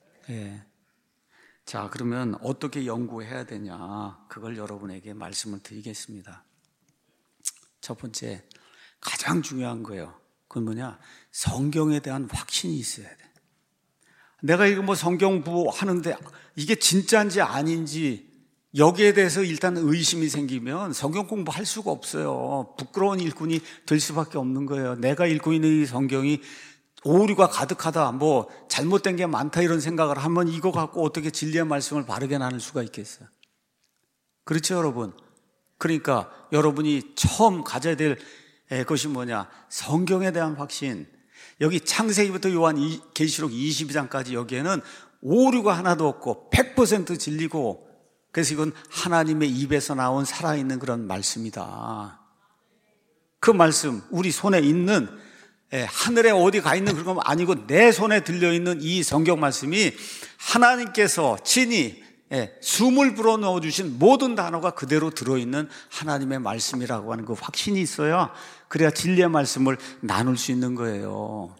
자, 그러면 어떻게 연구해야 되냐, 그걸 여러분에게 말씀을 드리겠습니다. 첫 번째, 가장 중요한 거예요. 그건 뭐냐? 성경에 대한 확신이 있어야 돼. 내가 이거 성경 하는데 이게 진짜인지 아닌지 여기에 대해서 일단 의심이 생기면 성경 공부할 수가 없어요. 부끄러운 일꾼이 될 수밖에 없는 거예요. 내가 읽고 있는 이 성경이 오류가 가득하다, 잘못된 게 많다 이런 생각을 하면 이거 갖고 어떻게 진리의 말씀을 바르게 나눌 수가 있겠어요? 그렇죠, 여러분? 그러니까 여러분이 처음 가져야 될 것이 뭐냐? 성경에 대한 확신. 여기 창세기부터 계시록 22장까지 여기에는 오류가 하나도 없고 100% 진리고, 그래서 이건 하나님의 입에서 나온 살아있는 그런 말씀이다. 그 말씀, 우리 손에 있는, 하늘에 어디 가 있는 그런 건 아니고 내 손에 들려있는 이 성경 말씀이 하나님께서 친히 숨을 불어넣어 주신 모든 단어가 그대로 들어있는 하나님의 말씀이라고 하는 그 확신이 있어야, 그래야 진리의 말씀을 나눌 수 있는 거예요.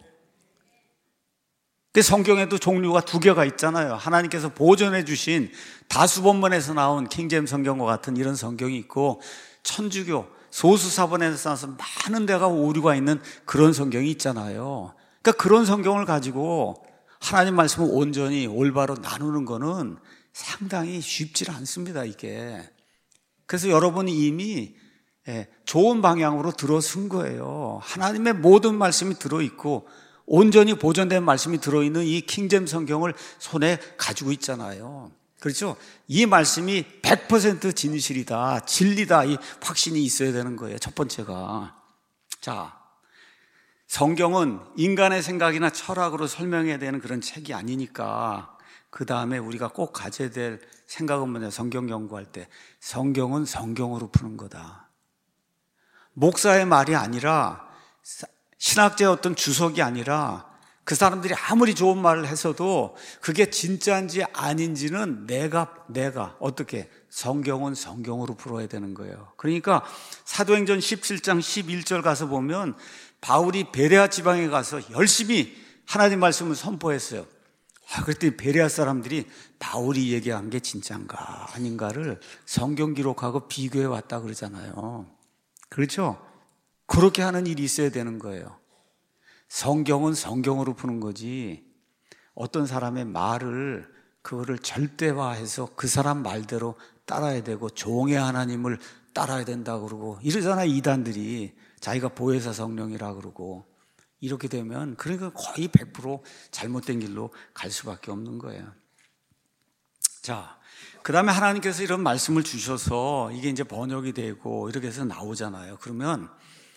성경에도 종류가 두 개가 있잖아요. 하나님께서 보존해 주신 다수본문에서 나온 킹제임스 성경과 같은 이런 성경이 있고, 천주교 소수사본에서 나와서 많은 데가 오류가 있는 그런 성경이 있잖아요. 그러니까 그런 성경을 가지고 하나님 말씀을 온전히 올바로 나누는 거는 상당히 쉽지 않습니다, 이게. 그래서 여러분이 이미 좋은 방향으로 들어선 거예요. 하나님의 모든 말씀이 들어있고 온전히 보존된 말씀이 들어있는 이 킹잼 성경을 손에 가지고 있잖아요. 그렇죠? 이 말씀이 100% 진실이다, 진리다, 이 확신이 있어야 되는 거예요. 첫 번째가. 자, 성경은 인간의 생각이나 철학으로 설명해야 되는 그런 책이 아니니까 그 다음에 우리가 꼭 가져야 될 생각은 뭐냐? 성경 연구할 때 성경은 성경으로 푸는 거다. 목사의 말이 아니라, 신학자의 어떤 주석이 아니라, 그 사람들이 아무리 좋은 말을 했어도 그게 진짜인지 아닌지는 내가 어떻게, 성경은 성경으로 풀어야 되는 거예요. 그러니까 사도행전 17장 11절 가서 보면 바울이 베레아 지방에 가서 열심히 하나님 말씀을 선포했어요. 그랬더니 베레아 사람들이 바울이 얘기한 게 진짜인가 아닌가를 성경 기록하고 비교해 왔다 그러잖아요. 그렇죠? 그렇게 하는 일이 있어야 되는 거예요. 성경은 성경으로 푸는 거지, 어떤 사람의 말을 그거를 절대화해서 그 사람 말대로 따라야 되고 종의 하나님을 따라야 된다고 그러고 이러잖아요. 이단들이 자기가 보혜사 성령이라 그러고. 이렇게 되면 그러니까 거의 100% 잘못된 길로 갈 수밖에 없는 거예요. 자, 그 다음에 하나님께서 이런 말씀을 주셔서 이게 이제 번역이 되고 이렇게 해서 나오잖아요. 그러면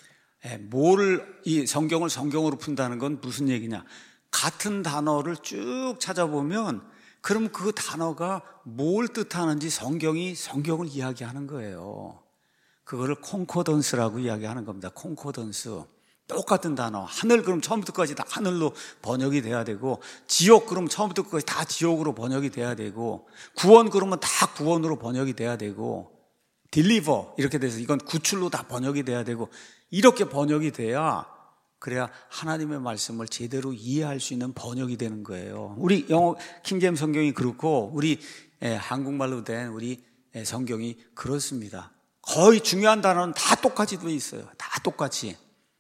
이 성경을 성경으로 푼다는 건 무슨 얘기냐? 같은 단어를 쭉 찾아보면 그럼 그 단어가 뭘 뜻하는지 성경을 이야기하는 거예요. 그거를 콩코던스라고 이야기하는 겁니다. 콩코던스. 똑같은 단어. 하늘 그럼 처음부터 끝까지 다 하늘로 번역이 돼야 되고, 지옥 그럼 처음부터 끝까지 다 지옥으로 번역이 돼야 되고, 구원 그러면 다 구원으로 번역이 돼야 되고, deliver 이렇게 돼서 이건 구출로 다 번역이 돼야 되고, 이렇게 번역이 돼야, 그래야 하나님의 말씀을 제대로 이해할 수 있는 번역이 되는 거예요. 우리 영어 킹잼 성경이 그렇고 우리 한국말로 된 우리 성경이 그렇습니다. 거의 중요한 단어는 다 똑같이 돼 있어요. 다 똑같이.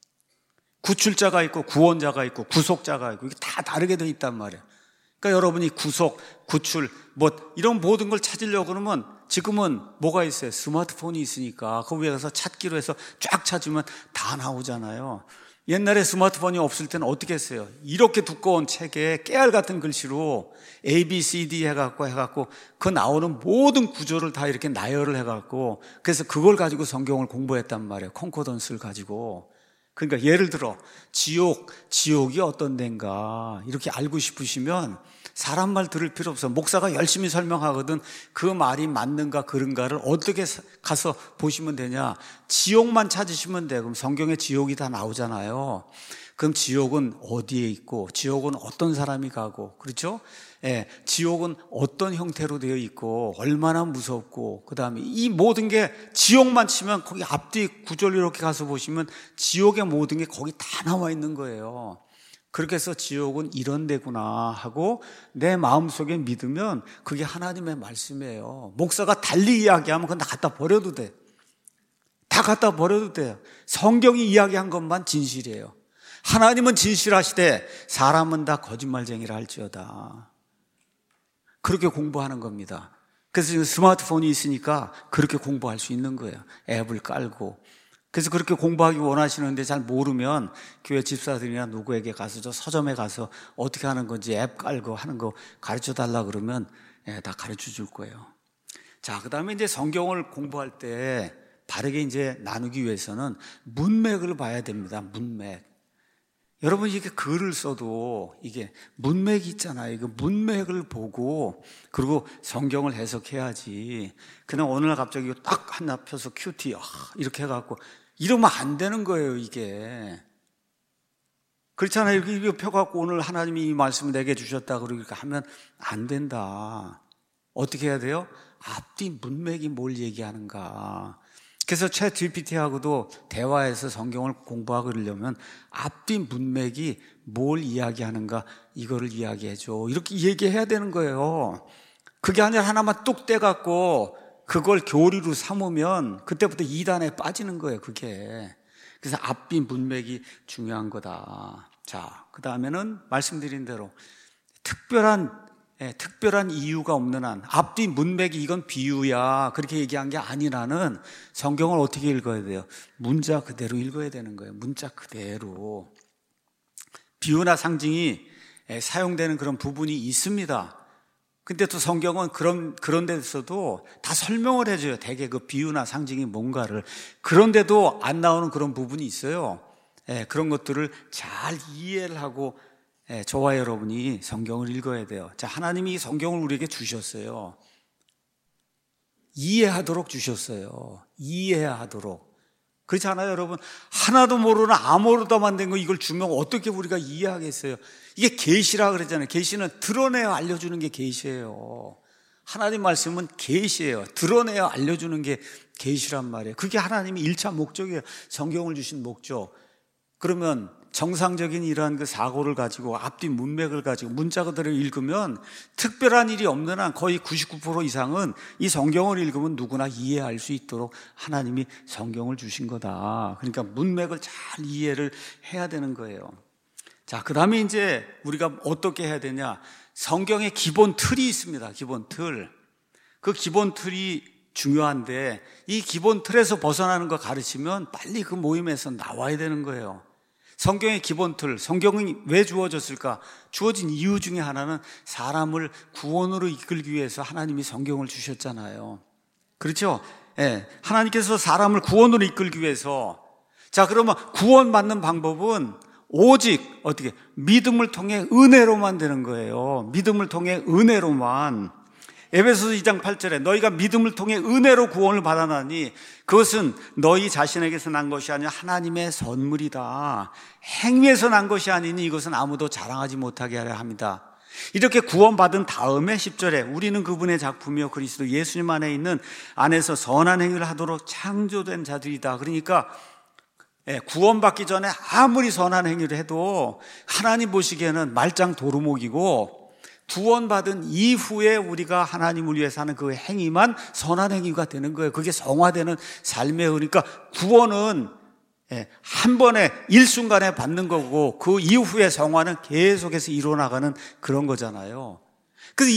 구출자가 있고 구원자가 있고 구속자가 있고 이게 다 다르게 돼 있단 말이에요. 그러니까 여러분이 구속, 구출, 이런 모든 걸 찾으려고 그러면 지금은 뭐가 있어요? 스마트폰이 있으니까 그 위에 가서 찾기로 해서 쫙 찾으면 다 나오잖아요. 옛날에 스마트폰이 없을 때는 어떻게 했어요? 이렇게 두꺼운 책에 깨알 같은 글씨로 A, B, C, D 해갖고 그 나오는 모든 구조를 다 이렇게 나열을 해갖고 그래서 그걸 가지고 성경을 공부했단 말이에요. 콩코던스를 가지고. 그러니까 예를 들어 지옥이 어떤 데인가 이렇게 알고 싶으시면 사람 말 들을 필요 없어. 목사가 열심히 설명하거든. 그 말이 맞는가 그른가를 어떻게 가서 보시면 되냐? 지옥만 찾으시면 돼. 그럼 성경에 지옥이 다 나오잖아요. 그럼 지옥은 어디에 있고 지옥은 어떤 사람이 가고, 그렇죠? 지옥은 어떤 형태로 되어 있고 얼마나 무섭고, 그 다음에 이 모든 게 지옥만 치면 거기 앞뒤 구절 이렇게 가서 보시면 지옥의 모든 게 거기 다 나와 있는 거예요. 그렇게 해서 지옥은 이런 데구나 하고 내 마음속에 믿으면 그게 하나님의 말씀이에요. 목사가 달리 이야기하면 그건 다 갖다 버려도 돼. 다 갖다 버려도 돼요. 성경이 이야기한 것만 진실이에요. 하나님은 진실하시되 사람은 다 거짓말쟁이라 할지어다. 그렇게 공부하는 겁니다. 그래서 지금 스마트폰이 있으니까 그렇게 공부할 수 있는 거예요. 앱을 깔고. 그래서 그렇게 공부하기 원하시는데 잘 모르면 교회 집사들이나 누구에게 가서 저 서점에 가서 어떻게 하는 건지 앱 깔고 하는 거 가르쳐 달라 그러면 다 가르쳐 줄 거예요. 자, 그 다음에 이제 성경을 공부할 때 바르게 이제 나누기 위해서는 문맥을 봐야 됩니다. 문맥. 여러분 이게 글을 써도 이게 문맥이 있잖아요. 이거 문맥을 보고 그리고 성경을 해석해야지. 그냥 어느 날 갑자기 딱 하나 펴서 큐티 이렇게 해갖고 이러면 안 되는 거예요. 이게 그렇잖아요. 이거 펴갖고 오늘 하나님이 이 말씀을 내게 주셨다 그러니까 하면 안 된다. 어떻게 해야 돼요? 앞뒤 문맥이 뭘 얘기하는가. 그래서 챗 GPT하고도 대화해서 성경을 공부하고 그러려면 앞뒤 문맥이 뭘 이야기하는가 이거를 이야기해줘. 이렇게 얘기해야 되는 거예요. 그게 아니라 하나만 뚝 떼갖고 그걸 교리로 삼으면 그때부터 이단에 빠지는 거예요. 그게. 그래서 앞뒤 문맥이 중요한 거다. 자, 그 다음에는 말씀드린 대로 특별한 이유가 없는 한 앞뒤 문맥이 이건 비유야 그렇게 얘기한 게 아니라는 성경을 어떻게 읽어야 돼요? 문자 그대로 읽어야 되는 거예요. 문자 그대로. 비유나 상징이 사용되는 그런 부분이 있습니다. 근데 또 성경은 그런 데서도 다 설명을 해줘요. 대개 그 비유나 상징이 뭔가를. 그런데도 안 나오는 그런 부분이 있어요. 그런 것들을 잘 이해를 하고 저와 여러분이 성경을 읽어야 돼요. 자, 하나님이 이 성경을 우리에게 주셨어요. 이해하도록 주셨어요. 이해하도록. 그렇지 않아요, 여러분? 하나도 모르는 아무것도만 된 거 이걸 주면 어떻게 우리가 이해하겠어요? 이게 계시라 그러잖아요. 계시는 드러내어 알려주는 게 계시예요. 하나님 말씀은 계시예요. 드러내어 알려주는 게 계시란 말이에요. 그게 하나님의 1차 목적이에요. 성경을 주신 목적. 그러면 정상적인 이러한 그 사고를 가지고 앞뒤 문맥을 가지고 문자 그대로 읽으면 특별한 일이 없는 한 거의 99% 이상은 이 성경을 읽으면 누구나 이해할 수 있도록 하나님이 성경을 주신 거다. 그러니까 문맥을 잘 이해를 해야 되는 거예요. 자, 그 다음에 이제 우리가 어떻게 해야 되냐. 성경의 기본 틀이 있습니다. 기본 틀. 그 기본 틀이 중요한데 이 기본 틀에서 벗어나는 거 가르치면 빨리 그 모임에서 나와야 되는 거예요. 성경의 기본 틀, 성경이 왜 주어졌을까? 주어진 이유 중에 하나는 사람을 구원으로 이끌기 위해서 하나님이 성경을 주셨잖아요. 그렇죠? 하나님께서 사람을 구원으로 이끌기 위해서. 자, 그러면 구원받는 방법은 오직 어떻게? 믿음을 통해 은혜로만 되는 거예요. 믿음을 통해 은혜로만. 에베소서 2장 8절에 너희가 믿음을 통해 은혜로 구원을 받아나니 그것은 너희 자신에게서 난 것이 아니라 하나님의 선물이다. 행위에서 난 것이 아니니 이것은 아무도 자랑하지 못하게 하려 합니다. 이렇게 구원받은 다음에 10절에 우리는 그분의 작품이요 그리스도 예수님 안에 있는 안에서 선한 행위를 하도록 창조된 자들이다. 그러니까 구원받기 전에 아무리 선한 행위를 해도 하나님 보시기에는 말짱 도루묵이고 구원받은 이후에 우리가 하나님을 위해서 하는 그 행위만 선한 행위가 되는 거예요. 그게 성화되는 삶의 그러니까 구원은 한 번에 일순간에 받는 거고 그 이후에 성화는 계속해서 이루어나가는 그런 거잖아요. 그래서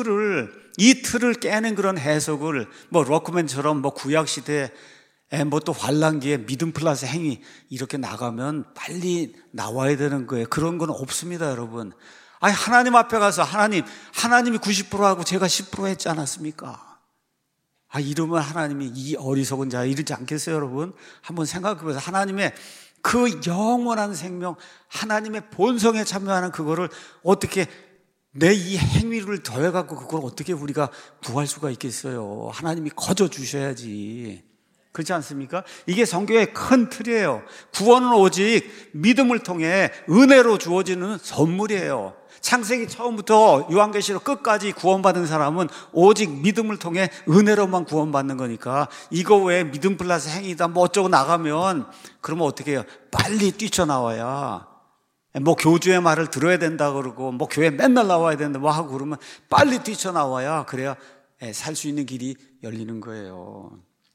이 틀을 깨는 그런 해석을 럭크맨처럼 구약시대에 또 환란기에 믿음 플러스 행위 이렇게 나가면 빨리 나와야 되는 거예요. 그런 건 없습니다, 여러분. 아니, 하나님 앞에 가서 하나님이 90%하고 제가 10% 했지 않았습니까? 이러면 하나님이 이 어리석은 자 이러지 않겠어요, 여러분? 한번 생각해 보세요. 하나님의 그 영원한 생명, 하나님의 본성에 참여하는 그거를 어떻게 내 이 행위를 더해갖고 그걸 어떻게 우리가 구할 수가 있겠어요? 하나님이 거저 주셔야지. 그렇지 않습니까? 이게 성경의 큰 틀이에요. 구원은 오직 믿음을 통해 은혜로 주어지는 선물이에요. 창세기 처음부터 요한계시록 끝까지 구원받은 사람은 오직 믿음을 통해 은혜로만 구원받는 거니까 이거 외에 믿음 플러스 행위다 어쩌고 나가면 그러면 어떻게 해요? 빨리 뛰쳐나와야 교주의 말을 들어야 된다 그러고 교회 맨날 나와야 된다 하고 그러면 빨리 뛰쳐나와야 그래야 살 수 있는 길이 열리는 거예요.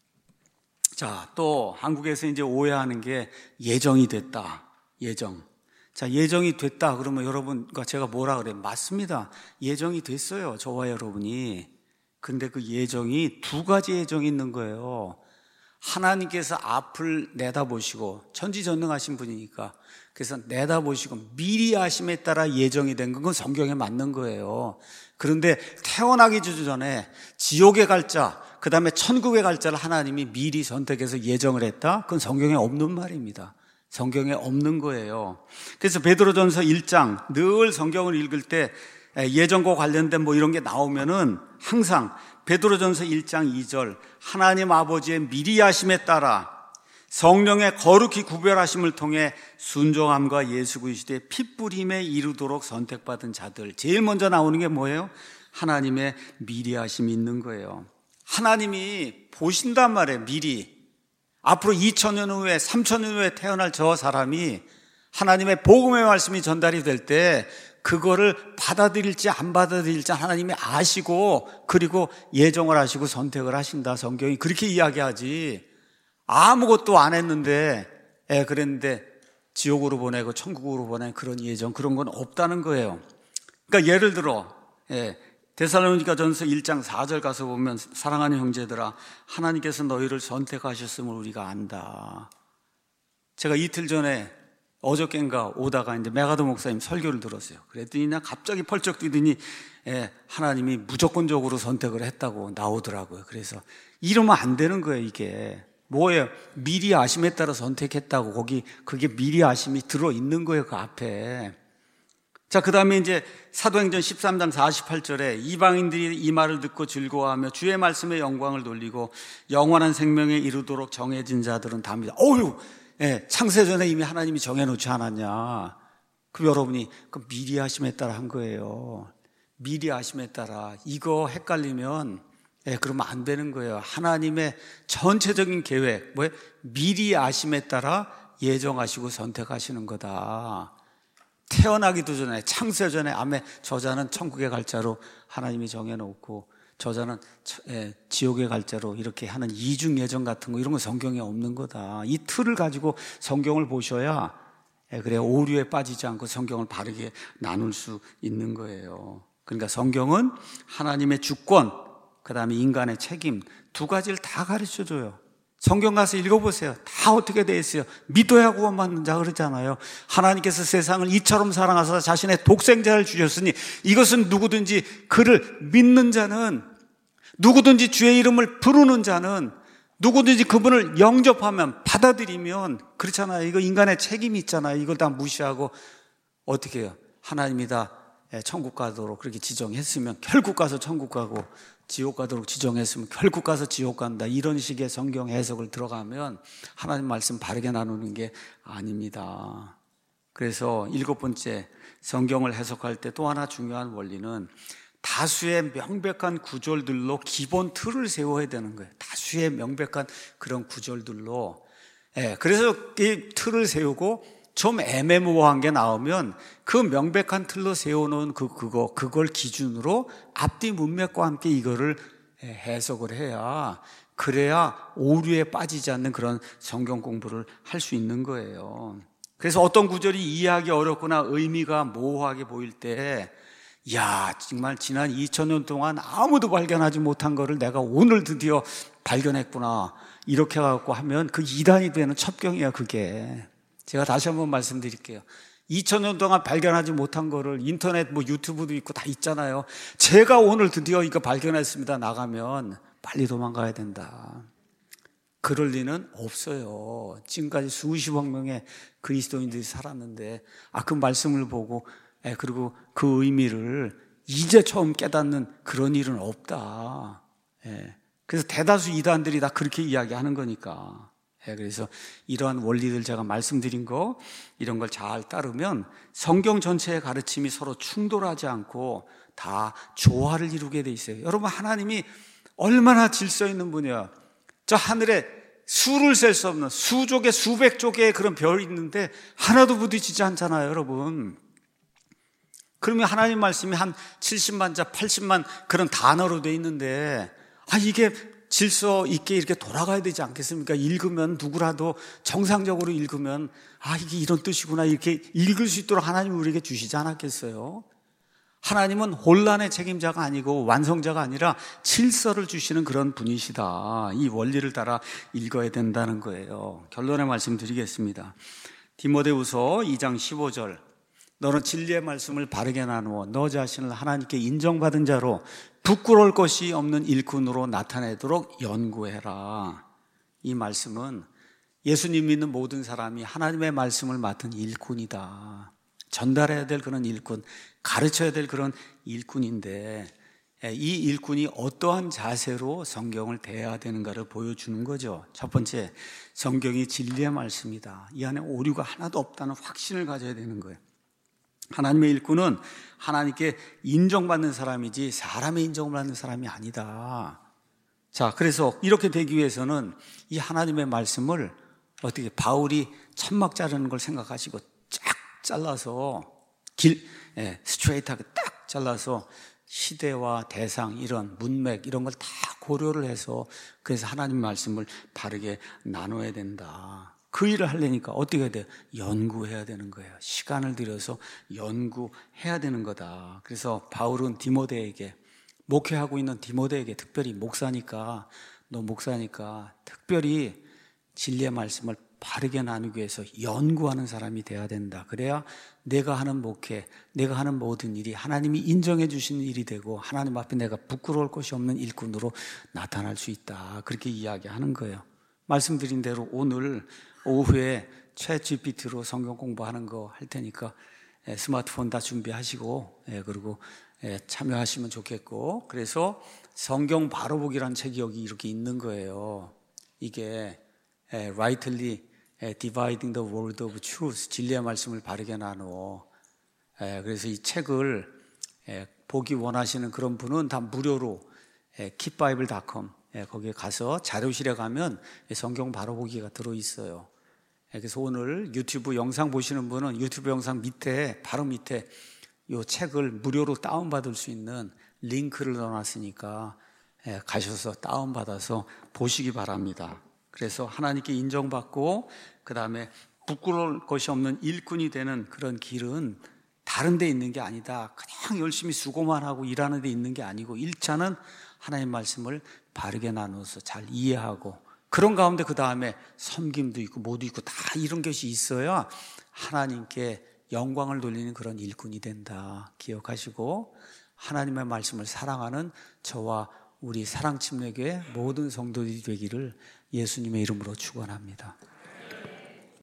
자, 또 한국에서 이제 오해하는 게 예정이 됐다. 예정. 자, 예정이 됐다 그러면 여러분과 제가 뭐라 그래요? 맞습니다. 예정이 됐어요. 저와 여러분이. 근데 그 예정이 두 가지 예정이 있는 거예요. 하나님께서 앞을 내다보시고 천지전능하신 분이니까 그래서 내다보시고 미리 하심에 따라 예정이 된 건 성경에 맞는 거예요. 그런데 태어나기 전에 지옥에 갈 자, 그 다음에 천국에 갈 자를 하나님이 미리 선택해서 예정을 했다? 그건 성경에 없는 말입니다. 성경에 없는 거예요. 그래서 베드로전서 1장 늘 성경을 읽을 때 예정과 관련된 이런 게 나오면은 항상 베드로전서 1장 2절 하나님 아버지의 미리 하심에 따라 성령의 거룩히 구별하심을 통해 순종함과 예수 그리스도의 핏부림에 이르도록 선택받은 자들. 제일 먼저 나오는 게 뭐예요? 하나님의 미리 하심이 있는 거예요. 하나님이 보신단 말이에요. 미리. 앞으로 2000년 후에 3000년 후에 태어날 저 사람이 하나님의 복음의 말씀이 전달이 될 때 그거를 받아들일지 안 받아들일지 하나님이 아시고 그리고 예정을 하시고 선택을 하신다. 성경이 그렇게 이야기하지. 아무것도 안 했는데 그랬는데 지옥으로 보내고 천국으로 보내는 그런 예정 그런 건 없다는 거예요. 그러니까 예를 들어 데살로니가전서 1장 4절 가서 보면 사랑하는 형제들아 하나님께서 너희를 선택하셨음을 우리가 안다. 제가 이틀 전에 어저께인가 오다가 이제 메가더 목사님 설교를 들었어요. 그랬더니 나 갑자기 펄쩍 뛰더니 하나님이 무조건적으로 선택을 했다고 나오더라고요. 그래서 이러면 안 되는 거예요. 이게 뭐예요? 미리 아심에 따라 선택했다고 그게 미리 아심이 들어있는 거예요. 그 앞에. 자, 그 다음에 이제 사도행전 13장 48절에 이방인들이 이 말을 듣고 즐거워하며 주의 말씀에 영광을 돌리고 영원한 생명에 이르도록 정해진 자들은 다 믿어. 창세전에 이미 하나님이 정해놓지 않았냐. 그럼 여러분이 미리 하심에 따라 한 거예요. 미리 하심에 따라. 이거 헷갈리면 그러면 안 되는 거예요. 하나님의 전체적인 계획, 미리 아심에 따라 예정하시고 선택하시는 거다. 태어나기도 전에, 창세전에 저자는 천국에 갈 자로 하나님이 정해놓고 저자는 지옥에 갈 자로 이렇게 하는 이중 예정 같은 거, 이런 거 성경에 없는 거다. 이 틀을 가지고 성경을 보셔야 그래 오류에 빠지지 않고 성경을 바르게 나눌 수 있는 거예요. 그러니까 성경은 하나님의 주권, 그 다음에 인간의 책임, 두 가지를 다 가르쳐줘요. 성경 가서 읽어보세요. 다 어떻게 돼 있어요. 믿어야 구원받는 자 그러잖아요. 하나님께서 세상을 이처럼 사랑하사 자신의 독생자를 주셨으니 이것은 누구든지 그를 믿는 자는, 누구든지 주의 이름을 부르는 자는, 누구든지 그분을 영접하면, 받아들이면, 그렇잖아요. 이거 인간의 책임이 있잖아요. 이걸 다 무시하고 어떻게 해요? 하나님이 다 천국 가도록 그렇게 지정했으면 결국 가서 천국 가고, 지옥 가도록 지정했으면 결국 가서 지옥 간다. 이런 식의 성경 해석을 들어가면 하나님 말씀 바르게 나누는 게 아닙니다. 그래서 7번째, 성경을 해석할 때 또 하나 중요한 원리는 다수의 명백한 구절들로 기본 틀을 세워야 되는 거예요. 다수의 명백한 그런 구절들로. 그래서 이 틀을 세우고 좀 애매모호한 게 나오면 그 명백한 틀로 세워놓은 그걸 기준으로 앞뒤 문맥과 함께 이거를 해석을 해야, 그래야 오류에 빠지지 않는 그런 성경 공부를 할 수 있는 거예요. 그래서 어떤 구절이 이해하기 어렵거나 의미가 모호하게 보일 때, 정말 지난 2000년 동안 아무도 발견하지 못한 거를 내가 오늘 드디어 발견했구나, 이렇게 해갖고 하면 그 이단이 되는 첩경이야. 그게 제가 다시 한번 말씀드릴게요. 2000년 동안 발견하지 못한 거를 인터넷 유튜브도 있고 다 있잖아요. 제가 오늘 드디어 이거 발견했습니다 나가면 빨리 도망가야 된다. 그럴 리는 없어요. 지금까지 수십억 명의 그리스도인들이 살았는데 그 말씀을 보고 그리고 그 의미를 이제 처음 깨닫는 그런 일은 없다. 그래서 대다수 이단들이 다 그렇게 이야기하는 거니까. 그래서 이러한 원리들 제가 말씀드린 거, 이런 걸 잘 따르면 성경 전체의 가르침이 서로 충돌하지 않고 다 조화를 이루게 돼 있어요. 여러분, 하나님이 얼마나 질서 있는 분이야. 저 하늘에 수를 셀 수 없는 수조 개, 수백 조 개의 그런 별이 있는데 하나도 부딪히지 않잖아요, 여러분. 그러면 하나님 말씀이 한 70만 자, 80만 그런 단어로 돼 있는데 이게 질서 있게 이렇게 돌아가야 되지 않겠습니까? 읽으면 누구라도 정상적으로 읽으면 이게 이런 뜻이구나 이렇게 읽을 수 있도록 하나님이 우리에게 주시지 않았겠어요? 하나님은 혼란의 책임자가 아니고 완성자가 아니라 질서를 주시는 그런 분이시다. 이 원리를 따라 읽어야 된다는 거예요. 결론의 말씀 드리겠습니다. 디모데후서 2장 15절, 너는 진리의 말씀을 바르게 나누어 너 자신을 하나님께 인정받은 자로 부끄러울 것이 없는 일꾼으로 나타내도록 연구해라. 이 말씀은 예수님 믿는 모든 사람이 하나님의 말씀을 맡은 일꾼이다. 전달해야 될 그런 일꾼, 가르쳐야 될 그런 일꾼인데 이 일꾼이 어떠한 자세로 성경을 대해야 되는가를 보여주는 거죠. 첫 번째, 성경이 진리의 말씀이다. 이 안에 오류가 하나도 없다는 확신을 가져야 되는 거예요. 하나님의 일꾼은 하나님께 인정받는 사람이지 사람의 인정을 받는 사람이 아니다. 자, 그래서 이렇게 되기 위해서는 이 하나님의 말씀을 어떻게 바울이 천막 자르는 걸 생각하시고 쫙 잘라서 스트레이트하게 딱 잘라서 시대와 대상, 이런 문맥 이런 걸 다 고려를 해서 그래서 하나님 말씀을 바르게 나눠야 된다. 그 일을 하려니까 어떻게 해야 돼요? 연구해야 되는 거예요. 시간을 들여서 연구해야 되는 거다. 그래서 바울은 디모데에게, 목회하고 있는 디모데에게, 특별히 너 목사니까 특별히 진리의 말씀을 바르게 나누기 위해서 연구하는 사람이 돼야 된다. 그래야 내가 하는 목회, 내가 하는 모든 일이 하나님이 인정해 주시는 일이 되고 하나님 앞에 내가 부끄러울 것이 없는 일꾼으로 나타날 수 있다. 그렇게 이야기하는 거예요. 말씀드린 대로 오늘 오후에 챗 GPT로 성경 공부하는 거 할 테니까 스마트폰 다 준비하시고 그리고 참여하시면 좋겠고, 그래서 성경 바로 보기라는 책이 여기 이렇게 있는 거예요. 이게 rightly dividing the word of truth, 진리의 말씀을 바르게 나누어. 그래서 이 책을 보기 원하시는 그런 분은 다 무료로 keepbible.com 거기에 가서 자료실에 가면 성경 바로 보기가 들어있어요. 그래서 오늘 유튜브 영상 보시는 분은 유튜브 영상 밑에 바로 밑에 이 책을 무료로 다운받을 수 있는 링크를 넣어놨으니까 가셔서 다운받아서 보시기 바랍니다. 그래서 하나님께 인정받고 그 다음에 부끄러울 것이 없는 일꾼이 되는 그런 길은 다른 데 있는 게 아니다. 그냥 열심히 수고만 하고 일하는 데 있는 게 아니고 1차는 하나님 말씀을 바르게 나눠서 잘 이해하고 그런 가운데 그 다음에 섬김도 있고 뭐도 있고 다 이런 것이 있어야 하나님께 영광을 돌리는 그런 일꾼이 된다. 기억하시고 하나님의 말씀을 사랑하는 저와 우리 사랑침례교회 모든 성도들이 되기를 예수님의 이름으로 축원합니다.